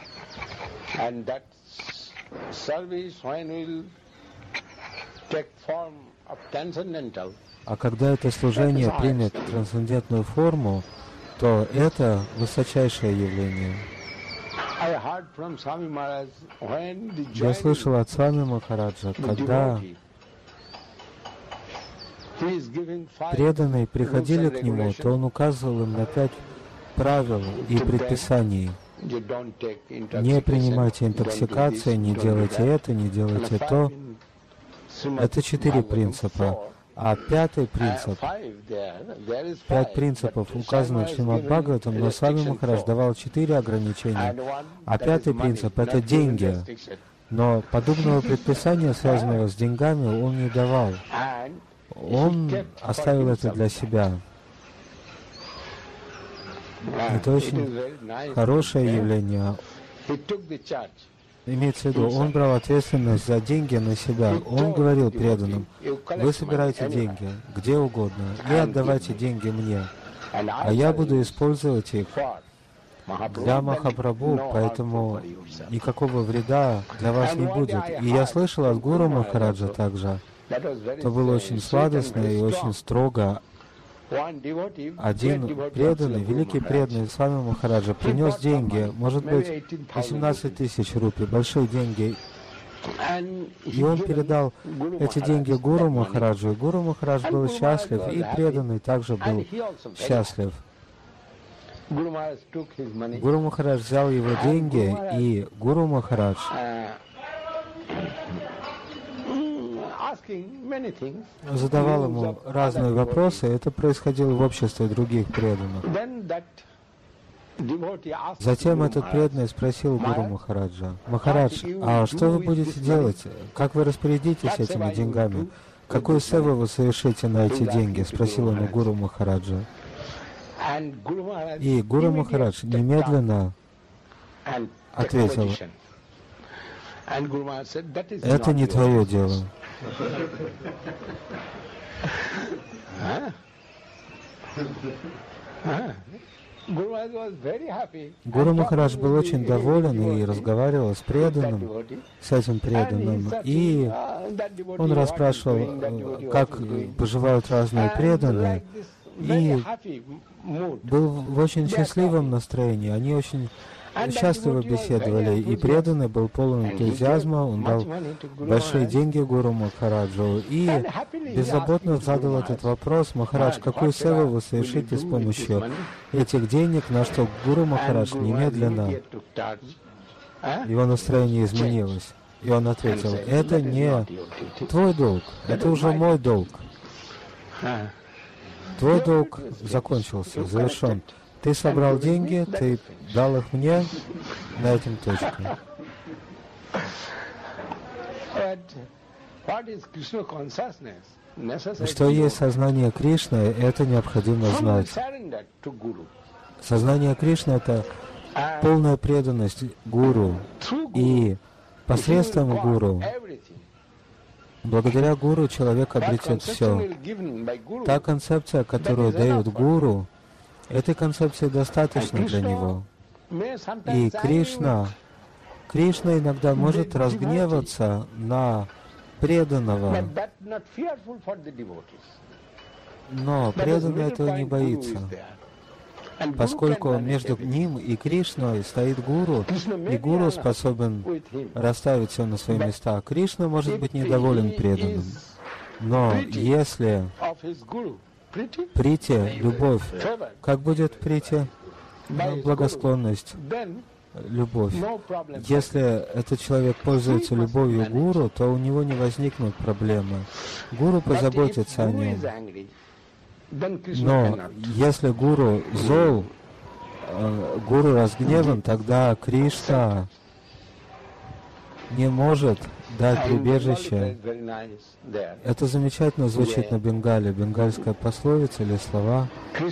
А когда это служение примет трансцендентную форму, то это высочайшее явление. Я слышал от Свами Махараджа, когда преданные приходили к нему, то он указывал им на 5 правил и предписаний. Не принимайте интоксикации, не делайте это, не делайте то. Это 4 принципа. А 5-й принцип, 5 принципов указаны в Шримад Бхагаватам, но Свами Махарадж давал 4 ограничения. А 5-й принцип — это деньги. Но подобного предписания, связанного с деньгами, он не давал. Он оставил это для себя. Это очень хорошее явление. Имеется в виду, он брал ответственность за деньги на себя. Он говорил преданным: вы собираете деньги где угодно и отдавайте деньги мне, а я буду использовать их для Махапрабху, поэтому никакого вреда для вас не будет. И я слышал от Гуру Махараджа также, это было очень сладостно и очень строго. Один преданный, великий преданный Свами Махараджа принес деньги, может быть, 18 тысяч рупий, большие деньги. И он передал эти деньги Гуру Махараджу. И Гуру Махарадж был счастлив, и преданный также был счастлив. Гуру Махарадж взял его деньги, и Гуру Махарадж задавал ему разные вопросы. Это происходило в обществе других преданных. Затем этот преданный спросил Гуру Махараджа: Махарадж, а что вы будете делать? Как вы распорядитесь этими деньгами? Какую севу вы совершите на эти деньги? Спросил он у Гуру Махараджа. И Гуру Махарадж немедленно ответил: это не твое дело. Гуру Махарадж был очень доволен и разговаривал с преданным, с этим преданным, и он расспрашивал, как поживают разные преданные, и был в очень счастливом настроении. Они очень счастливо беседовали, и преданный был полон энтузиазма, он дал большие деньги Гуру Махараджу и беззаботно задал этот вопрос: Махарадж, какую севу вы совершите с помощью этих денег? На что Гуру Махарадж немедленно, его настроение изменилось, и он ответил: это не твой долг, это уже мой долг. Твой долг закончился, завершен. Ты собрал деньги, ты дал их мне, на этом точка. Что есть сознание Кришны, это необходимо знать. Сознание Кришны — это полная преданность Гуру. И посредством Гуру, благодаря Гуру, человек обретет все. Та концепция, которую дает Гуру, этой концепции достаточно для него. И Кришна иногда может разгневаться на преданного, но преданный этого не боится, поскольку между ним и Кришной стоит Гуру, и Гуру способен расставить все на свои места. Кришна может быть недоволен преданным, но если прити, любовь, как будет прити? Благосклонность, любовь. Если этот человек пользуется любовью Гуру, то у него не возникнут проблемы. Гуру позаботится о нем. Но если Гуру зол, Гуру разгневан, тогда Кришна не может дать прибежище. Это замечательно звучит на Бенгале, бенгальская пословица или слова.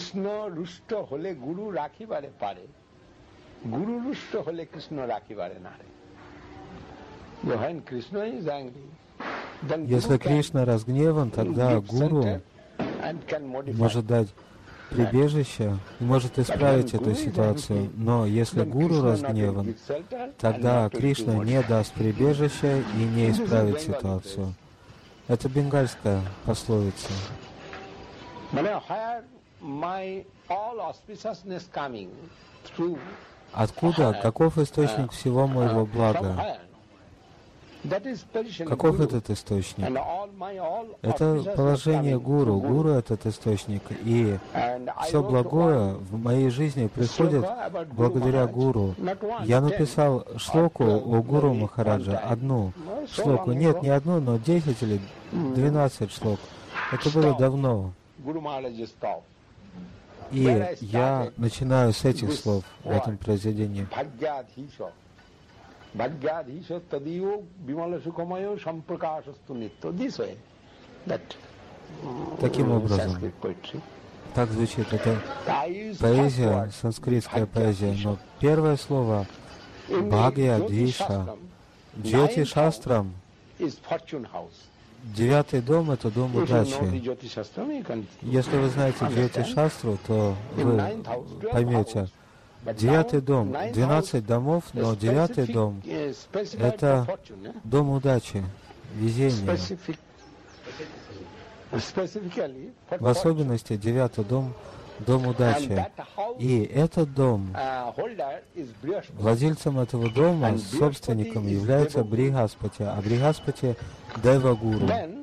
Если Кришна разгневан, тогда Гуру может дать прибежище и может исправить эту ситуацию. Но если Гуру разгневан, тогда Кришна не даст прибежище и не исправит ситуацию. Это бенгальская пословица. Откуда? Каков источник всего моего блага? Каков этот источник? Это положение Гуру. Гуру — этот источник. И все благое в моей жизни приходит благодаря Гуру. Я написал шлоку у Гуру Махараджа, одну шлоку. Нет, не одну, но 10 или 12 шлок. Это было давно. И я начинаю с этих слов в этом произведении. Таким образом, так звучит эта поэзия, санскритская поэзия, но первое слово Бхагья, Двиша. В Джьоти Шастрам 9-й дом — это дом удачи. Если вы знаете Джьоти Шастру, то вы поймете. 9-й дом, 12 домов, но 9-й дом — это дом удачи, везения. В особенности 9-й дом — дом удачи. И этот дом, владельцем этого дома, собственником является Бригаспати, а Бригаспати — Дева-гуру.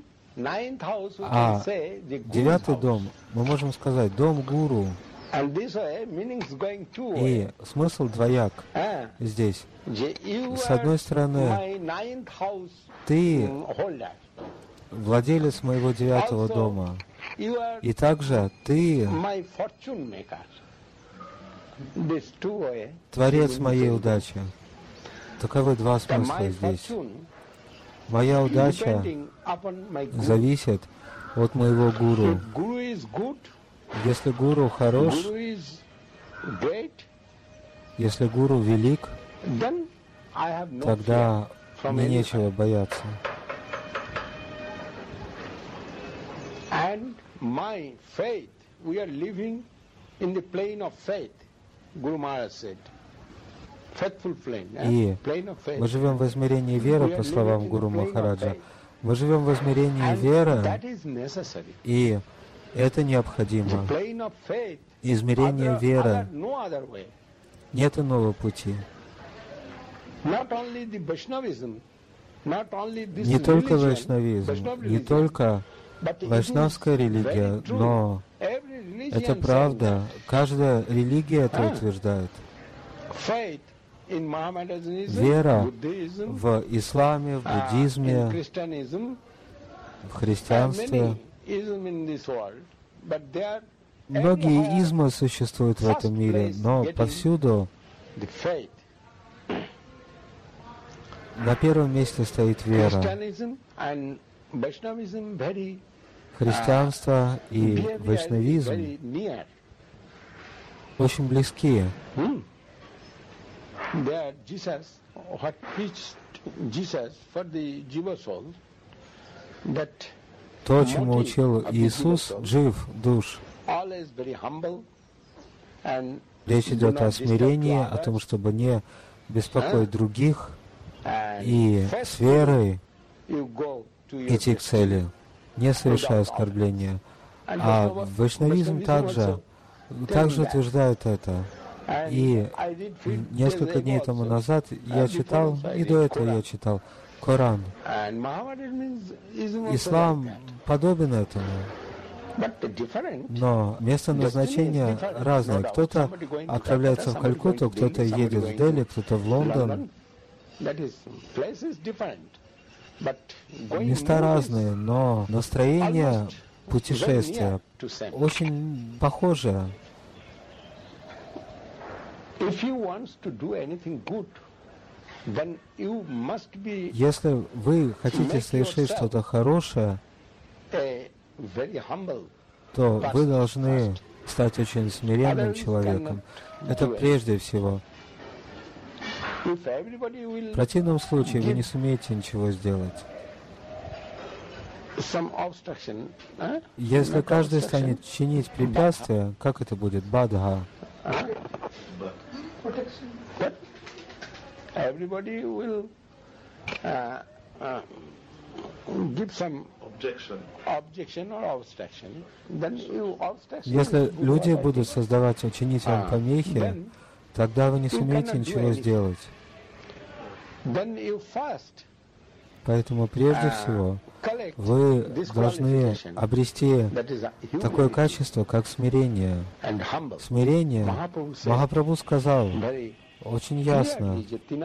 А 9-й дом, мы можем сказать, дом гуру. И смысл двояк здесь. С одной стороны, ты владелец моего 9-го дома, и также ты творец моей удачи. Таковы два смысла здесь. Моя удача зависит от моего гуру. Если гуру хорош, если гуру велик, тогда мне нечего бояться. И мы живем в измерении веры, по словам Гуру Махараджа. Мы живем в измерении веры, и это необходимо. Измерение веры. Нет иного пути. Не только вайшнавизм, не только вайшнавская религия, но это правда. Каждая религия это утверждает. Вера в исламе, в буддизме, в христианстве. Многие измы существуют в этом мире, но повсюду на первом месте стоит вера. Христианство и вайшнавизм очень близки. То, чему учил Иисус, жив душ. Речь идет о смирении, о том, чтобы не беспокоить других, и с верой идти к цели, не совершая оскорбления. А вайшнавизм также утверждает это. И несколько дней тому назад я читал, и до этого я читал Коран. Ислам подобен этому, но место назначения разное. Кто-то отправляется в Калькутту, кто-то едет в Дели, кто-то в Лондон. Места разные, но настроение путешествия очень похоже. Если вы хотите совершить что-то хорошее, то вы должны стать очень смиренным человеком. Это прежде всего. В противном случае вы не сумеете ничего сделать. Если каждый станет чинить препятствия, как это будет? Бадха. Everybody will give some objection or obstruction. Then you obstruction. Если люди будут создавать, чинить вам помехи, тогда вы не сумеете ничего сделать. Then you first Поэтому прежде всего вы должны обрести такое качество, как смирение. Смирение, Махапрабху сказал очень ясно.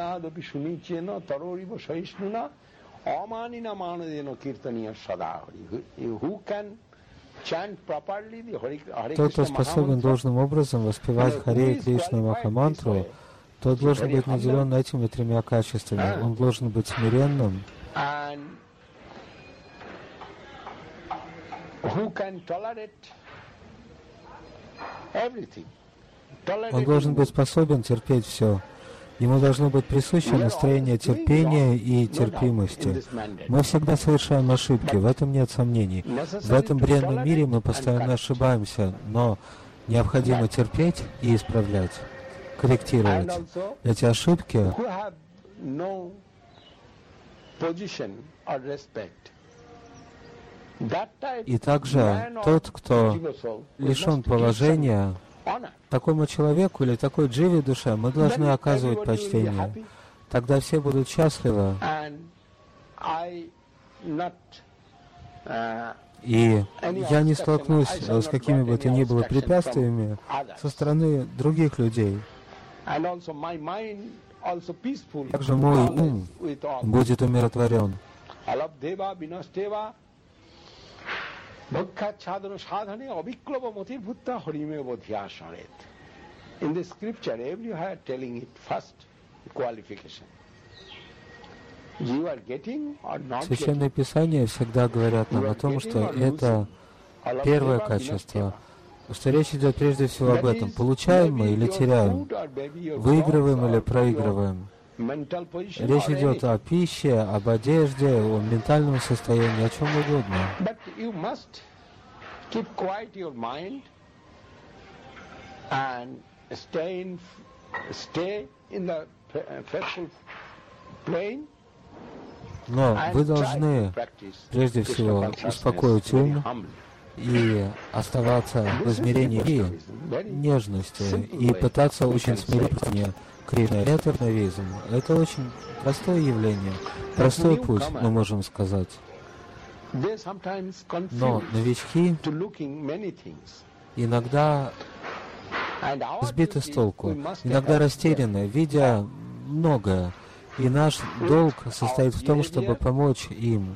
Тот, кто способен должным образом воспевать Харе Кришна Махамантру, тот должен быть наделен этими тремя качествами. Он должен быть смиренным, он должен быть способен терпеть все. Ему должно быть присуще настроение терпения и терпимости. Мы всегда совершаем ошибки, в этом нет сомнений. В этом бренном мире мы постоянно ошибаемся, но необходимо терпеть и исправлять, корректировать эти ошибки. И также тот, кто лишен положения, такому человеку или такой дживе душе мы должны оказывать почтение. Тогда все будут счастливы. И я не столкнусь с какими бы то ни было препятствиями со стороны других людей. Также мой ум будет умиротворен. In the scripture, everywhere telling it first qualification. You are getting or not Священное Писание всегда говорят нам о том, что это первое качество, что речь идет прежде всего об этом. Получаем мы или теряем? Выигрываем или проигрываем? Речь идет о пище, об одежде, о ментальном состоянии, о чем угодно. Но вы должны, прежде всего, успокоить ум и оставаться в измерении и нежности, и пытаться очень смириться. Это новизм. Это очень простое явление, простой путь, мы можем сказать. Но новички иногда сбиты с толку, иногда растеряны, видя многое. И наш долг состоит в том, чтобы помочь им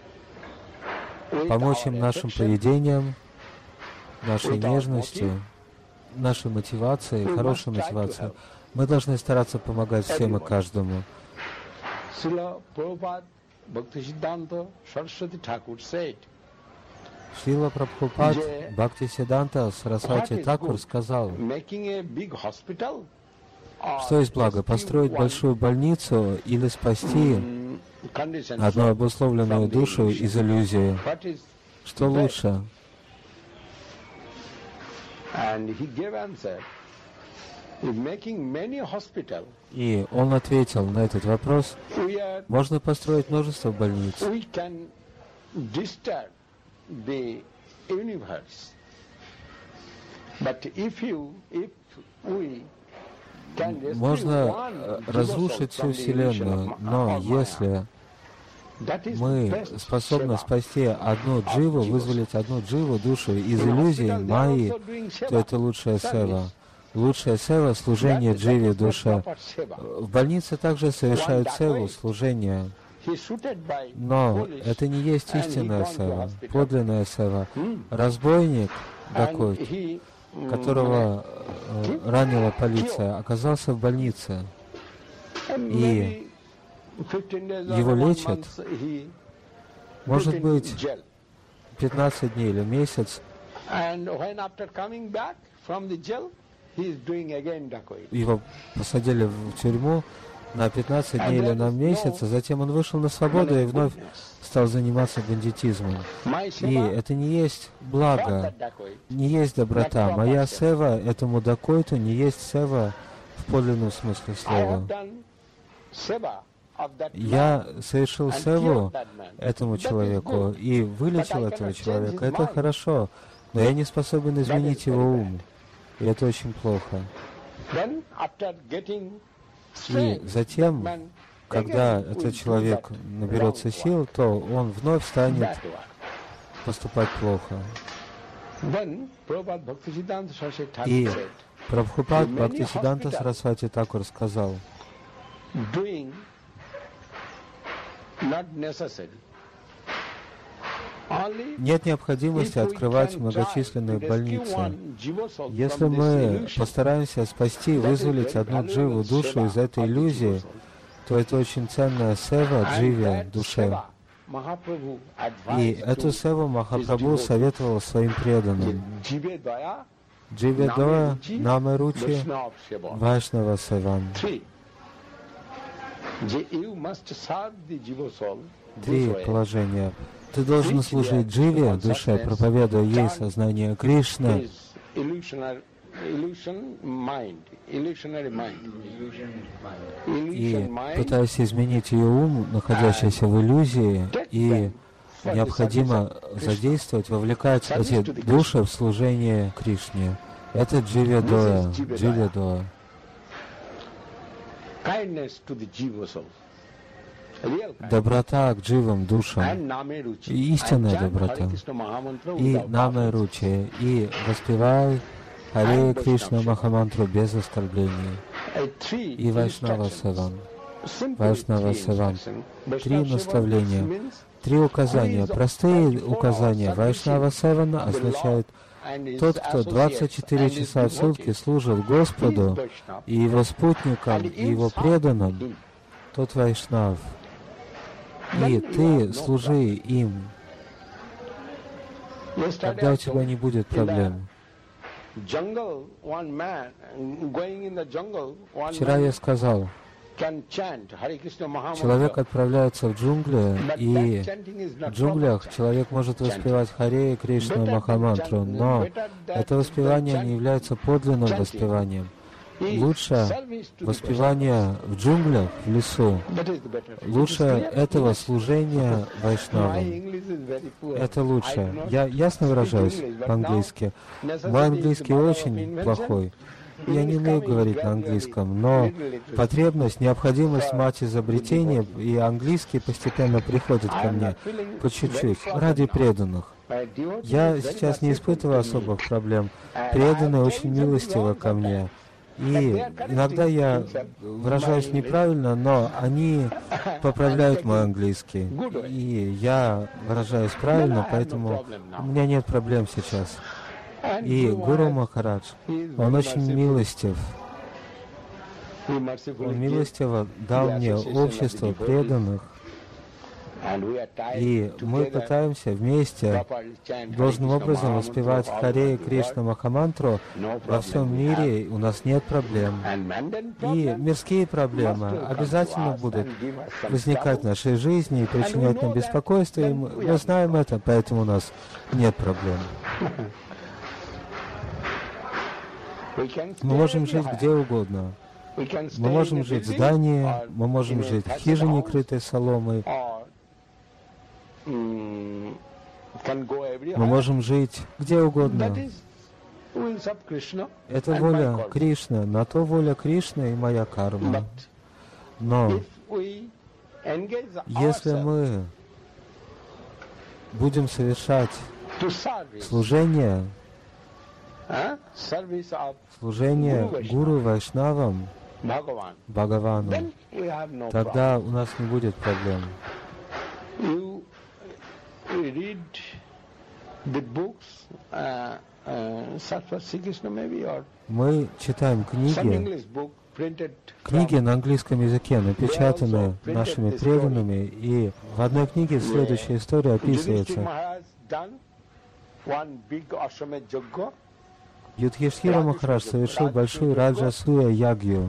нашим поведением, нашей нежностью, нашей мотивацией, хорошей мотивацией. Мы должны стараться помогать всем и каждому. Шрила Прабхупад Бхактисиданта Сарасвати Такур сказал, что есть благо, построить большую больницу или спасти одну обусловленную душу из иллюзии? Что лучше? И он ответил на этот вопрос: можно построить множество больниц. Можно разрушить всю Вселенную, но если мы способны спасти одну дживу, вызволить одну дживу, душу из иллюзий майи, то это лучшая сева. Лучшая сева — служение дживе, душе. В больнице также совершают севу, служение. Но это не есть истинная сева, подлинная сева. Разбойник такой, которого ранила полиция, оказался в больнице, и его лечат, может быть, 15 дней или месяц. Его посадили в тюрьму на 15 дней или на месяц, а затем он вышел на свободу и вновь стал заниматься бандитизмом. И это не есть благо, не есть доброта. Моя сева этому дакойту не есть сева в подлинном смысле слова. Я совершил севу этому человеку и вылечил этого человека. Это хорошо, но я не способен изменить его ум. И это очень плохо. И затем, когда этот человек наберется сил, то он вновь станет поступать плохо. И Прабхупад Бхактисиданта Сарасвати Такур сказал: нет необходимости открывать многочисленные больницы. Если мы постараемся спасти, вызволить одну дживу, душу из этой иллюзии, то это очень ценная сева дживе, душе. И эту севу Махапрабху советовал своим преданным. Дживе доя, наме ручи, вайшнава севан. Три положения. Ты должен служить Дживе, душе, проповедуя ей сознание Кришны, и пытаясь изменить ее ум, находящийся в иллюзии, и необходимо задействовать, вовлекать эти души в служение Кришне. Это Дживя-доя, Дживя-доя. Доброта к дживам душам, и истинная доброта, и намэ-ручи, и воспевай Харе Кришна Махамантру без оскорблений, и Вайшнава Севан. Вайшнава Севан. Три наставления, три указания. Простые указания. Вайшнава Севан означает тот, кто 24 часа в сутки служит Господу и Его спутникам, и Его преданным, тот Вайшнав. И ты служи им. Тогда у тебя не будет проблем. Вчера я сказал, человек отправляется в джунгли, и в джунглях человек может воспевать Харе Кришна Махамантру, но это воспевание не является подлинным воспеванием. Лучше воспевание в джунглях, в лесу. Лучше этого служения вайшнавам. Это лучше. Я ясно выражаюсь по-английски. Мой английский очень плохой. Я не умею говорить на английском, но потребность, необходимость мать изобретения, и английский постепенно приходит ко мне по чуть-чуть, ради преданных. Я сейчас не испытываю особых проблем. Преданные очень милостивы ко мне. И иногда я выражаюсь неправильно, но они поправляют мой английский. И я выражаюсь правильно, поэтому у меня нет проблем сейчас. И Гуру Махарадж, он очень милостив. Он милостиво дал мне общество преданных. И мы пытаемся вместе должным образом воспевать Харе Кришна Махамантру во всем мире. У нас нет проблем. И мирские проблемы обязательно будут возникать в нашей жизни и причинять нам беспокойство. И мы знаем это, поэтому у нас нет проблем. Мы можем жить где угодно. Мы можем жить в здании, мы можем жить в хижине, крытой соломой. Мы можем жить где угодно. Это воля Кришны, на то воля Кришны и моя карма. Но если мы будем совершать служение Гуру Вайшнавам, Бхагавану, тогда у нас не будет проблем. Мы читаем книги на английском языке, напечатанные нашими преданными, и в одной книге следующая история описывается. Юдхиштхира Махарадж совершил большую раджасуя ягью.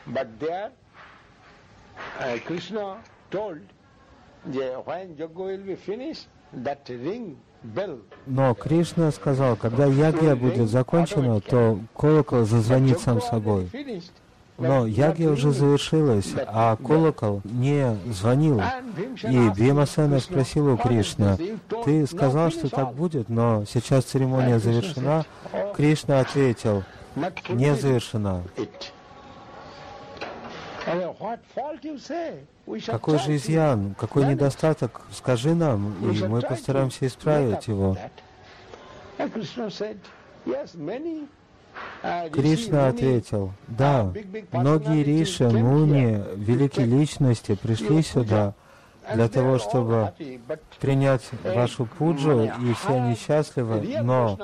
Но Кришна сказал, когда ягья будет закончена, то колокол зазвонит сам собой. Но ягья уже завершилась, а колокол не звонил. И Бхимасена спросил у Кришны: ты сказал, что так будет, но сейчас церемония завершена? Кришна ответил: не завершена. Какой же изъян, какой недостаток, скажи нам, и мы постараемся исправить его. Кришна ответил: да, многие риши, муни, великие личности пришли сюда для того, чтобы принять вашу пуджу, и все они счастливы, но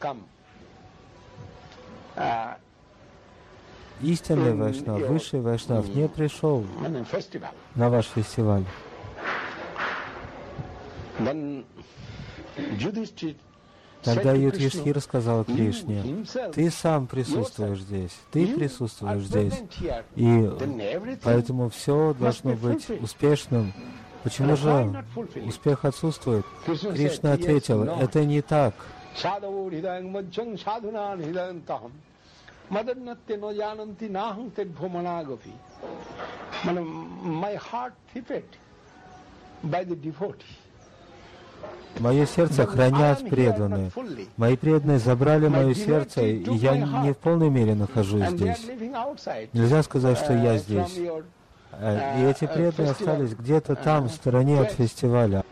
истинный Вайшнав, высший Вайшнав не пришел на ваш Тогда Юдхиштхира сказал Кришне: ты сам присутствуешь здесь, ты присутствуешь здесь, и поэтому все должно быть успешным. Почему же успех отсутствует? Кришна ответил: это не так. Мое сердце хранят преданные. Мои преданные забрали мое сердце, и я не в полной мере нахожусь здесь. Нельзя сказать, что я здесь. И эти преданные остались где-то там, в стороне от фестиваля.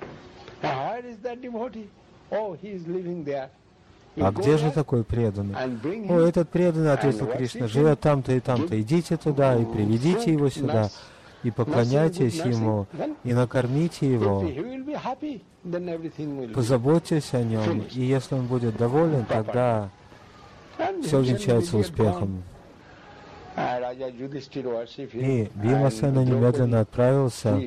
А где же такой преданный? О, этот преданный, ответил Кришна, живет там-то и там-то. Идите туда и приведите его сюда, и поклоняйтесь ему, и накормите его. Позаботьтесь о нем, и если он будет доволен, тогда все венчается успехом. И Бхимасена немедленно отправился.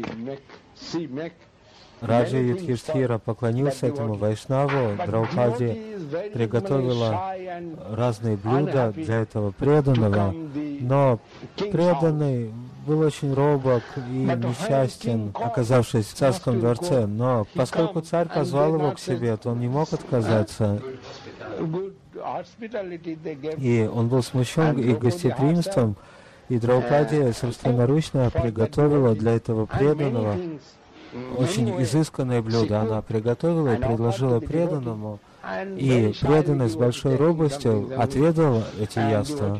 Раджа Юдхиштхира поклонился этому Вайшнаву. Драупади приготовила разные блюда для этого преданного, но преданный был очень робок и несчастен, оказавшись в царском дворце. Но поскольку царь позвал его к себе, то он не мог отказаться. И он был смущен их гостеприимством, и Драупади собственноручно приготовила для этого преданного очень изысканное блюдо. Она приготовила и предложила преданному, и преданный с большой робостью отведал эти яства.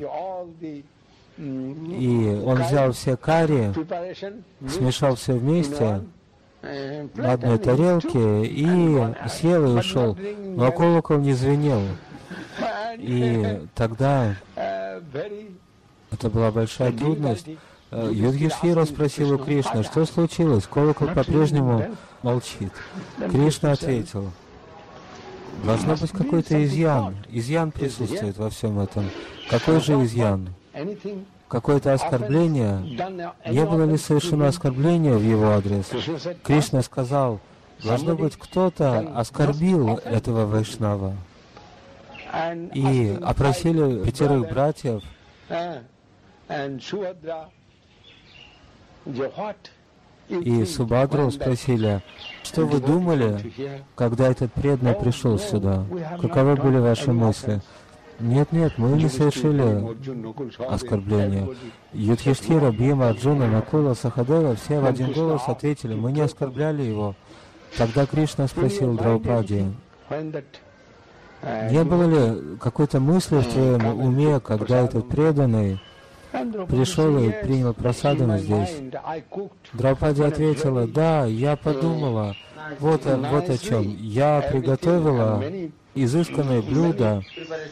И он взял все карри, смешал все вместе на одной тарелке и съел и ушел. Но колокол не звенел. И тогда это была большая трудность. Юдхиштхира спросил у Кришны, что случилось? Колокол по-прежнему молчит. Кришна ответил: должно быть какой-то изъян. Изъян присутствует во всем этом. Какой же изъян? Какое-то оскорбление? Не было ли совершено оскорбление в его адрес? Кришна сказал: должно быть, кто-то оскорбил этого Вайшнава. И опросили 5 братьев. И Субхадру спросили: что вы думали, когда этот преданный пришел сюда? Каковы были ваши мысли? Нет, мы не совершили оскорбления. Юдхиштхира, Бхима, Арджуна, Накула, Сахадева все в один голос ответили: мы не оскорбляли его. Тогда Кришна спросил Драупади: не было ли какой-то мысли в твоем уме, когда этот преданный пришел и принял просадом здесь? Драупади ответила: да, я подумала, вот о чем. Я приготовила изысканные блюда,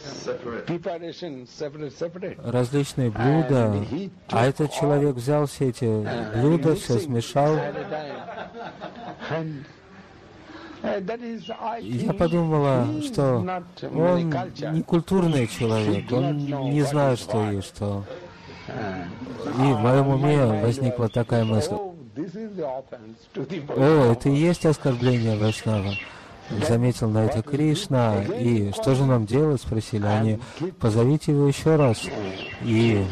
различные блюда, а этот человек взял все эти блюда, все смешал. Я подумала, что он не культурный человек, он не знает, что есть что. И в моем уме возникла такая мысль: о, это и есть оскорбление Вайшнава. Заметил на это Кришна. И что же нам делать, спросили они. Позовите его еще раз и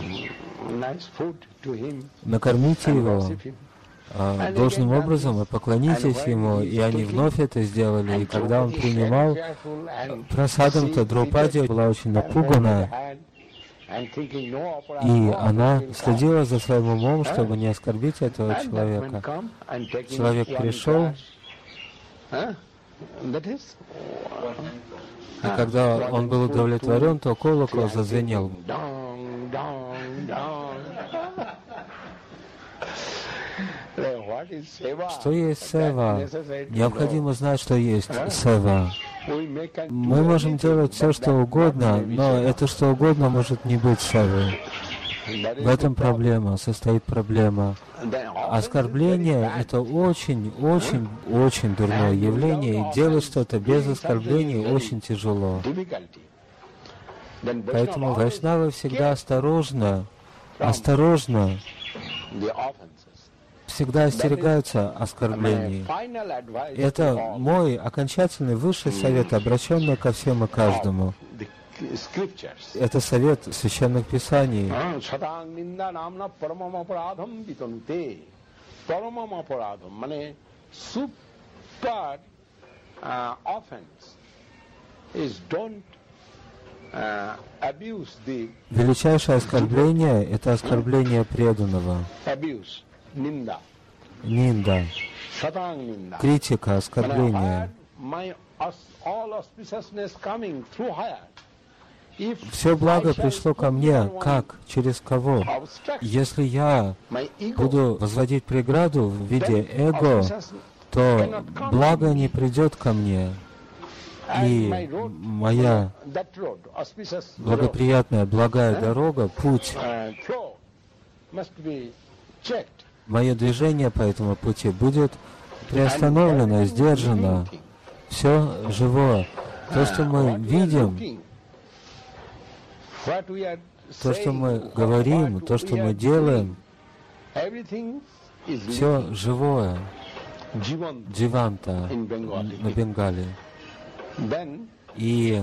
накормите его должным образом и поклонитесь ему. И они вновь это сделали. И когда он принимал просадом, то Драупади была очень напугана. И она следила за своим умом, чтобы не оскорбить этого человека. Человек пришел, и когда он был удовлетворен, то колокол зазвенел. Что есть сева? Необходимо знать, что есть сева. Мы можем делать все, что угодно, но это что угодно может не быть севой. В этом состоит проблема. Оскорбление — это очень дурное явление, и делать что-то без оскорбления очень тяжело. Поэтому вайшнавы всегда осторожно всегда остерегаются оскорблений. Это мой окончательный высший совет, обращенный ко всем и каждому. Это совет священных писаний. Величайшее оскорбление — это оскорбление преданного. Нинда, критика, оскорбление. Все благо пришло ко мне. Как? Через кого? Если я буду возводить преграду в виде эго, то благо не придет ко мне. И моя благоприятная, благая дорога, путь, мое движение по этому пути будет приостановлено, сдержано. Все живое. То, что мы видим, то, что мы говорим, то, что мы делаем, все живое. Дживанта на Бенгале. И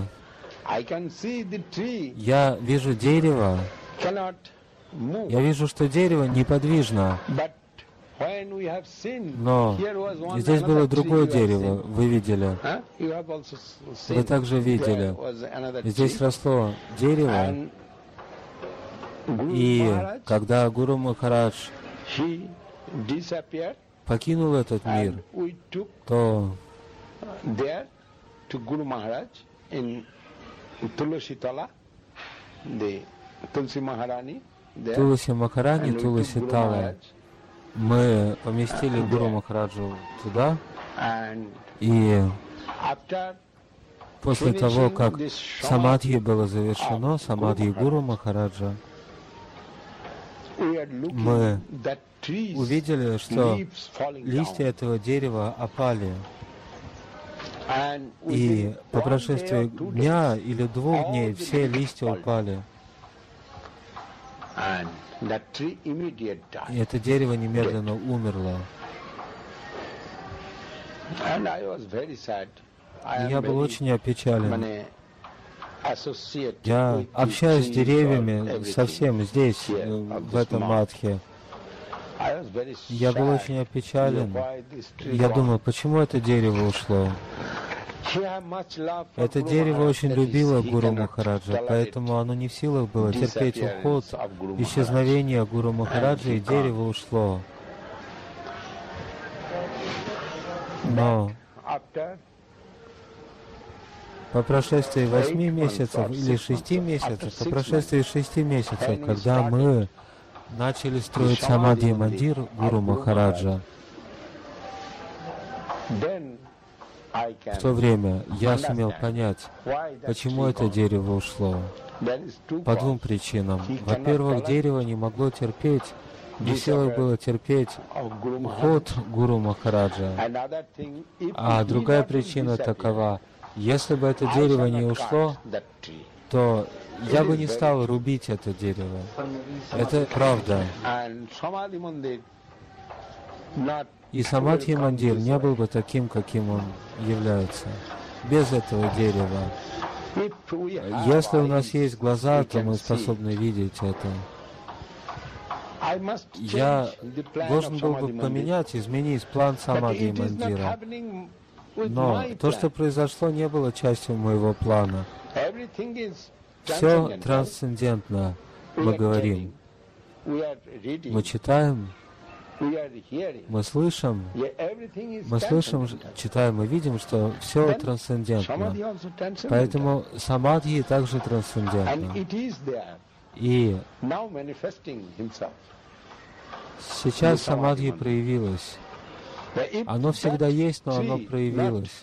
я вижу дерево, я вижу, что дерево неподвижно, но здесь было другое дерево, вы видели, вы также видели, здесь росло дерево, и когда Гуру Махарадж покинул этот мир, то Туласи Махарани, Туласи Тала, мы поместили Гуру Махараджу туда, и после того, как самадхи было завершено, самадхи Гуру Махараджа, мы увидели, что листья этого дерева опали. И по прошествии дня или 2 дней все листья упали. И это дерево немедленно умерло. И я был очень опечален. Я общаюсь с деревьями совсем здесь, в этом мадхе. Я был очень опечален. Я думал, почему это дерево ушло? Это дерево очень любило Гуру Махараджа, поэтому оно не в силах было терпеть уход, исчезновение Гуру Махараджа, и дерево ушло. Но по прошествии 8 месяцев или 6 месяцев, по прошествии 6 месяцев, когда мы начали строить Самадхи Мандир Гуру Махараджа, в то время я сумел понять, почему это дерево ушло. По 2 причинам. Во-первых, дерево не могло терпеть, не в силах было терпеть уход Гуру Махараджа. А другая причина такова: если бы это дерево не ушло, то я бы не стал рубить это дерево. Это правда. И Самадхи Мандир не был бы таким, каким он является, без этого дерева. Если у нас есть глаза, то мы способны видеть это. Я должен был бы поменять, изменить план Самадхи Мандира. Но то, что произошло, не было частью моего плана. Все трансцендентно, мы говорим. Мы читаем, мы слышим, читаем и видим, что все трансцендентно. Поэтому самадхи также трансцендентно. И сейчас самадхи проявилось. Оно всегда есть, но оно проявилось.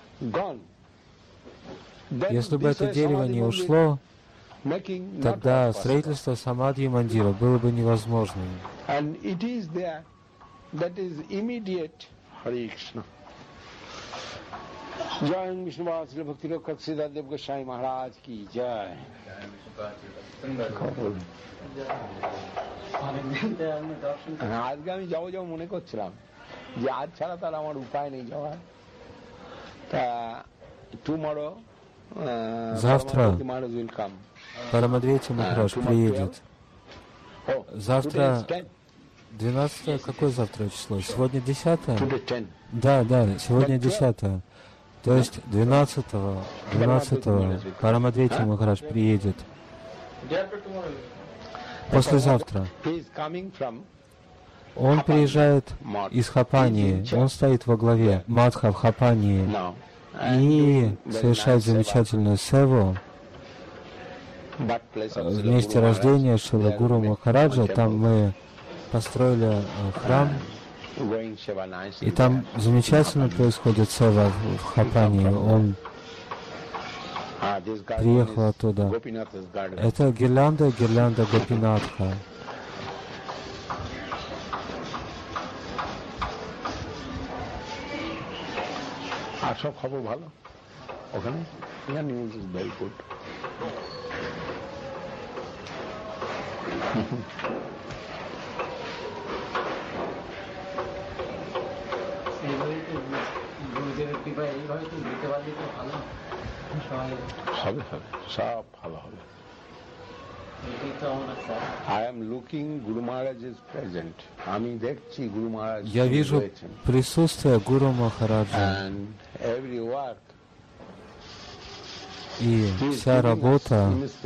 Если бы это дерево не ушло, тогда строительство Самадхи Мандира было бы невозможным. Jai Vishnu Bhakti Lokat Siddhadev Goswami Maharaj ki Jai. আজকে আমি যাবো যাবো মনে করছিলাম যে আজ ছাড়া তার আমার উপায় নেই যাওয়ার। তা tomorrow Завтра Maharaj will come. Парамадвити Махарадж приедет. Oh, Завтра today is 10. 12, какое завтра число? Сегодня 10? Today 10. Да, сегодня 10. То есть 12-го Парамадвити Махарадж приедет. Послезавтра. He is coming from Он приезжает из Хапании, он стоит во главе Мадха в Хапании now. и совершает замечательную севу в месте рождения Шрила Гуру Махараджа. Там мы построили храм, и там замечательно происходит сева в Хапании. Он приехал оттуда. Это гирлянда Гопинатха. আর সব খবর ভালো ওখানে? News is very good. হবে সব ভালো হবে। I am looking Guru Maharaj is present. আমি দেখছি Guru Maharaj. Я вижу присутствие Гуру Махараджа. And every work. И вся работа,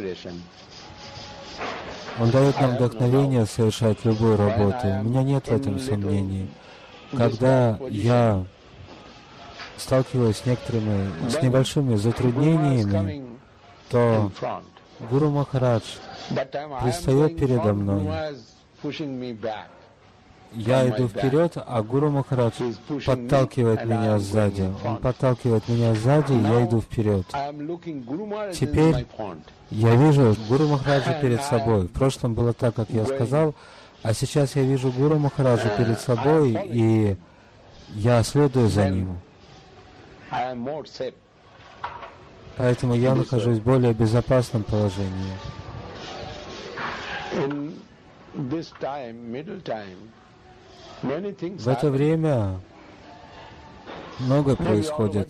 он дает нам вдохновение совершать любую работу. У меня нет в этом сомнений. Когда я сталкиваюсь с небольшими затруднениями, то Гуру Махарадж предстает передо мной. Я иду вперед, а Гуру Махарадж подталкивает меня сзади. Он подталкивает меня сзади, и я иду вперед. Теперь я вижу Гуру Махараджа перед собой. В прошлом было так, как я сказал, а сейчас я вижу Гуру Махараджа перед собой, и я следую за ним. Поэтому я нахожусь в более безопасном положении. В это время многое происходит.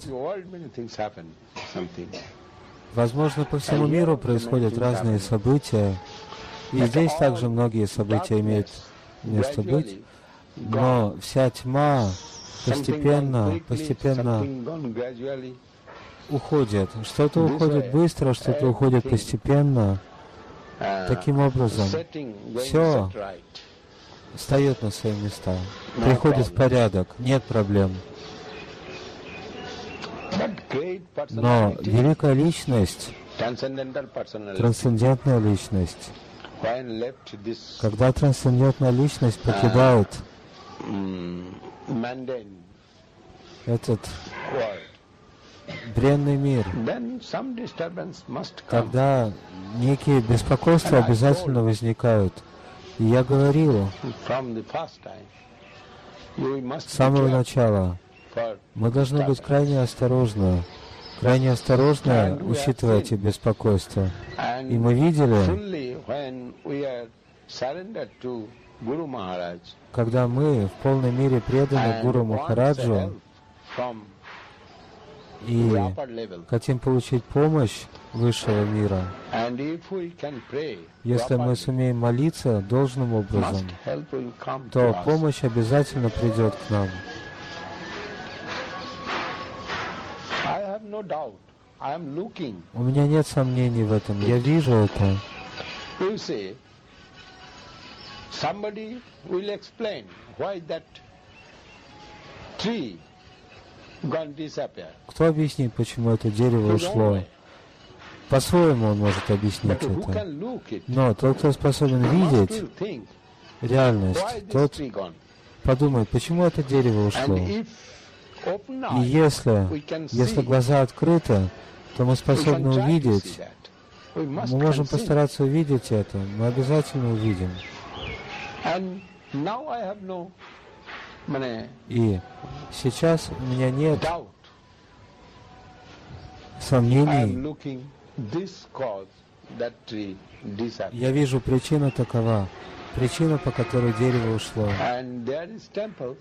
Возможно, по всему миру происходят разные события, и здесь также многие события имеют место быть, но вся тьма постепенно уходит. Что-то уходит быстро, что-то уходит постепенно. Таким образом, все встает на свои места, приходит в порядок, нет проблем. Но великая личность, трансцендентная личность, когда трансцендентная личность покидает этот бренный мир, тогда некие беспокойства обязательно возникают. И я говорил с самого начала, мы должны быть крайне осторожны, учитывая эти беспокойства. И мы видели, когда мы в полной мере преданы Гуру Махараджу и хотим получить помощь высшего мира, если мы сумеем молиться должным образом, то помощь обязательно придет к нам. У меня нет сомнений в этом, я вижу это. Кто объяснит, почему это дерево ушло? По-своему он может объяснить это. Но тот, кто способен видеть реальность, тот подумает, почему это дерево ушло. И если глаза открыты, то мы способны увидеть, мы можем постараться увидеть это, мы обязательно увидим. И сейчас у меня нет сомнений. Я вижу, причина такова. причина, по которой дерево ушло. And there is temple,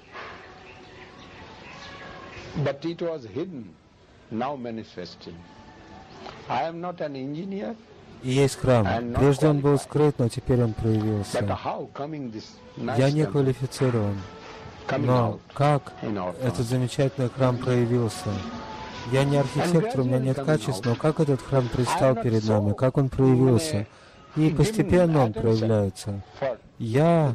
but it was hidden, now manifesting. I am not an engineer. И есть храм. Прежде он был скрыт, но теперь он проявился. Я не квалифицирован. Но как этот замечательный храм проявился? Я не архитектор, у меня нет качеств, но как этот храм предстал перед нами, как он проявился? И постепенно он проявляется. Я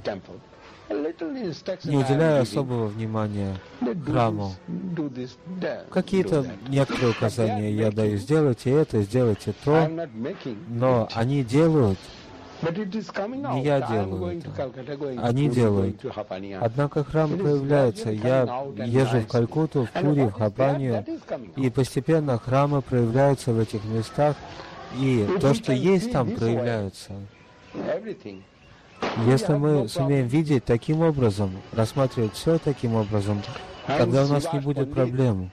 не уделяю особого внимания храму. Какие-то некоторые указания я даю: сделайте это, сделайте то, но они делают. Не я делаю это. Они делают. Однако храм проявляется. Я езжу в Калькутту, в Пури, в Хапанию, и постепенно храмы проявляются в этих местах, и то, что есть там, проявляется. Если мы сумеем видеть таким образом, рассматривать все таким образом, тогда у нас не будет проблем.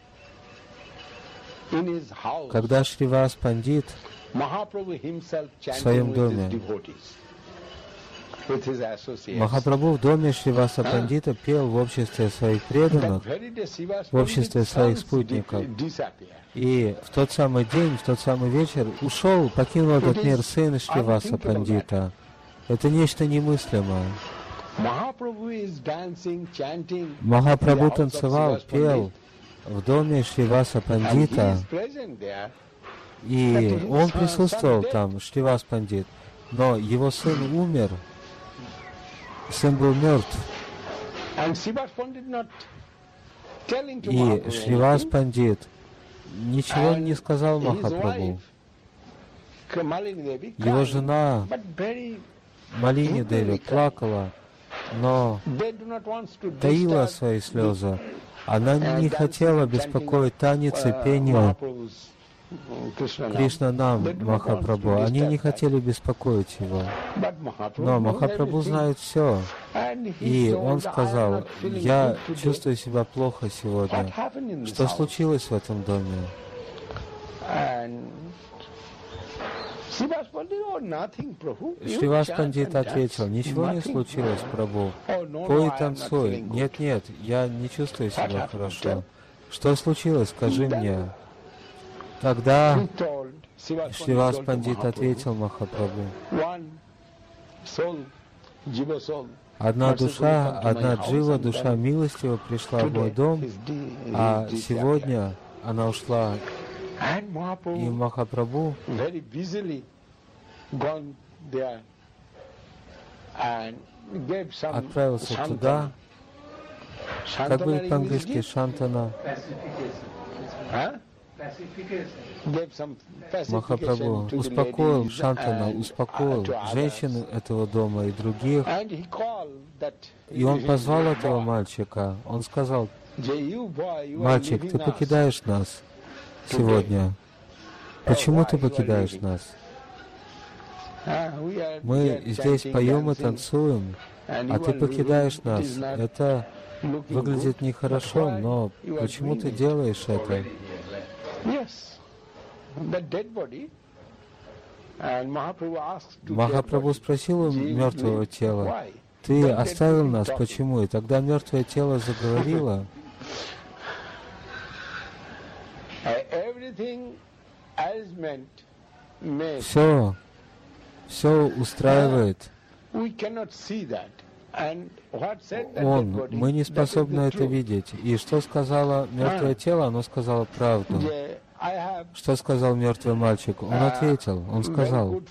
Когда Шривас Пандит в своем доме, Махапрабху в доме Шриваса Пандита пел в обществе своих преданных, в обществе своих спутников. И в тот самый день, в тот самый вечер ушел, покинул этот мир сын Шриваса Пандита. Это нечто немыслимое. Махапрабху танцевал, пел в доме Шриваса Пандита, и он присутствовал там, Шривас Пандит, но его сын умер, сын был мертв. И Шривас Пандит ничего не сказал Махапрабху. Его жена Малини Деви плакала, но таила свои слезы. Она не хотела беспокоить танец и пение Кришнанам Махапрабху. Они не хотели беспокоить его. Но Махапрабху знает все. И он сказал: я чувствую себя плохо сегодня. Что случилось в этом доме? Шривас Пандит ответил: ничего не случилось, Прабху. Пой и танцуй. Нет, нет, я не чувствую себя хорошо. Что случилось? Скажи мне. Тогда Шривас Пандит ответил Махапрабху: одна душа, одна джива, душа милостива пришла в мой дом, а сегодня она ушла. И Махапрабху отправился туда, как будет по-английски Шантана. Махапрабху успокоил Шантана, успокоил женщин этого дома и других. И он позвал этого мальчика. Он сказал: мальчик, ты покидаешь нас сегодня. Почему ты покидаешь нас? Мы здесь поем и танцуем, а ты покидаешь нас. Это выглядит нехорошо, но почему ты делаешь это? Махапрабху спросил у мертвого тела: ты оставил нас, почему? И тогда мертвое тело заговорило: все устраивает он. Мы не способны это видеть. И что сказало мертвое тело? Оно сказало правду. Что сказал мертвый мальчик? Он ответил, он сказал: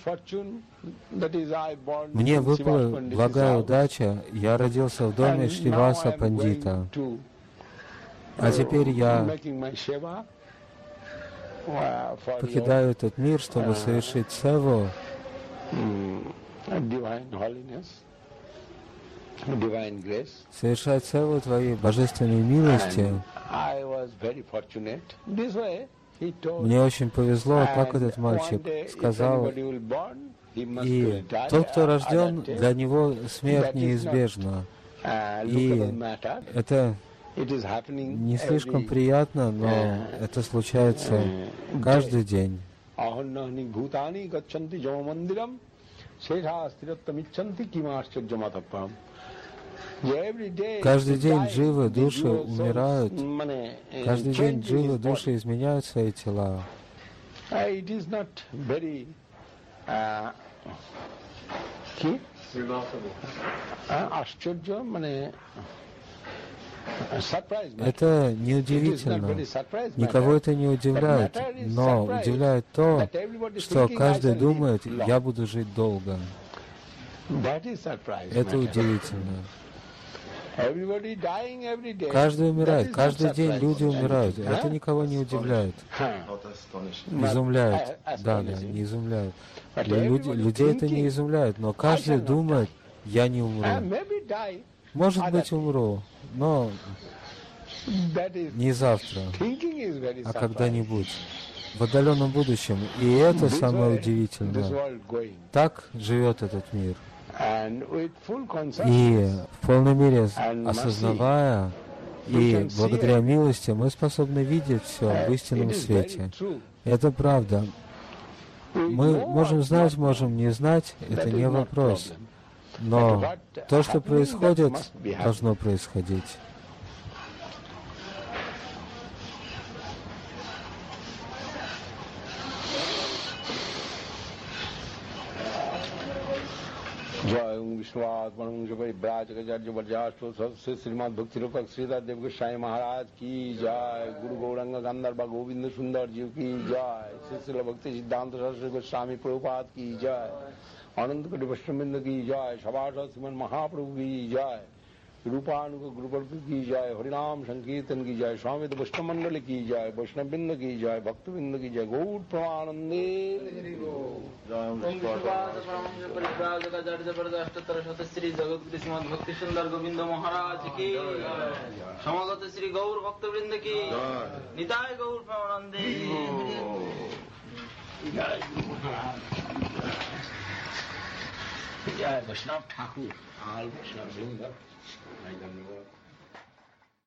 мне выпала благая удача, я родился в доме Шриваса Пандита, а теперь я покидаю этот мир, чтобы совершить севу, совершать севу Твоей божественной милости. Мне очень повезло, как этот мальчик сказал, и тот, кто рожден, для него смерть неизбежна. И это не слишком приятно, но это случается каждый день. Каждый день живы души умирают. Каждый день живы души изменяют свои тела. Это неудивительно. Никого это не удивляет. Но удивляет то, что каждый думает, я буду жить долго. Это удивительно. Каждый умирает, каждый день люди умирают. Это никого не удивляет. Изумляет. Да, не изумляет. Людей это не изумляет, но каждый думает, я не умру. Может быть, умру, но не завтра, а когда-нибудь, в отдаленном будущем. И это самое удивительное. Так живет этот мир. И в полной мере осознавая, и благодаря милости мы способны видеть все в истинном свете. Это правда. Мы можем знать, можем не знать, это не вопрос. Но то, что происходит, должно происходить. जय विश्वात्मन परिव्राजकाचार्य वर्जाष्टो सदस्य श्रीमद भक्ति रूपक श्रीधर देव गोस्वामी महाराज की जय गुरु गौरंग गंधर्व गोविंद सुंदर जी की जय श्री भक्ति सिद्धांत सरस्वती गोस्वामी प्रभुपाद की जय अनंत कोटि वैष्णववृंद की जय सभासद श्रीमन महाप्रभु की जय रूपानुग गुरुवर्ग की जय हरिनाम संकीर्तन की जय स्वामी वैष्णव मंडल की जय वैष्णववृंद की जय भक्तवृंद की जय गौर प्रमानंदे श्री जगत श्रीमद भक्ति सुंदर गोविंद महाराज की समागत श्री गौर भक्तवृंद की निताय गौर प्रमानंदे जय वैष्णव ठाकुर आल वैष्णव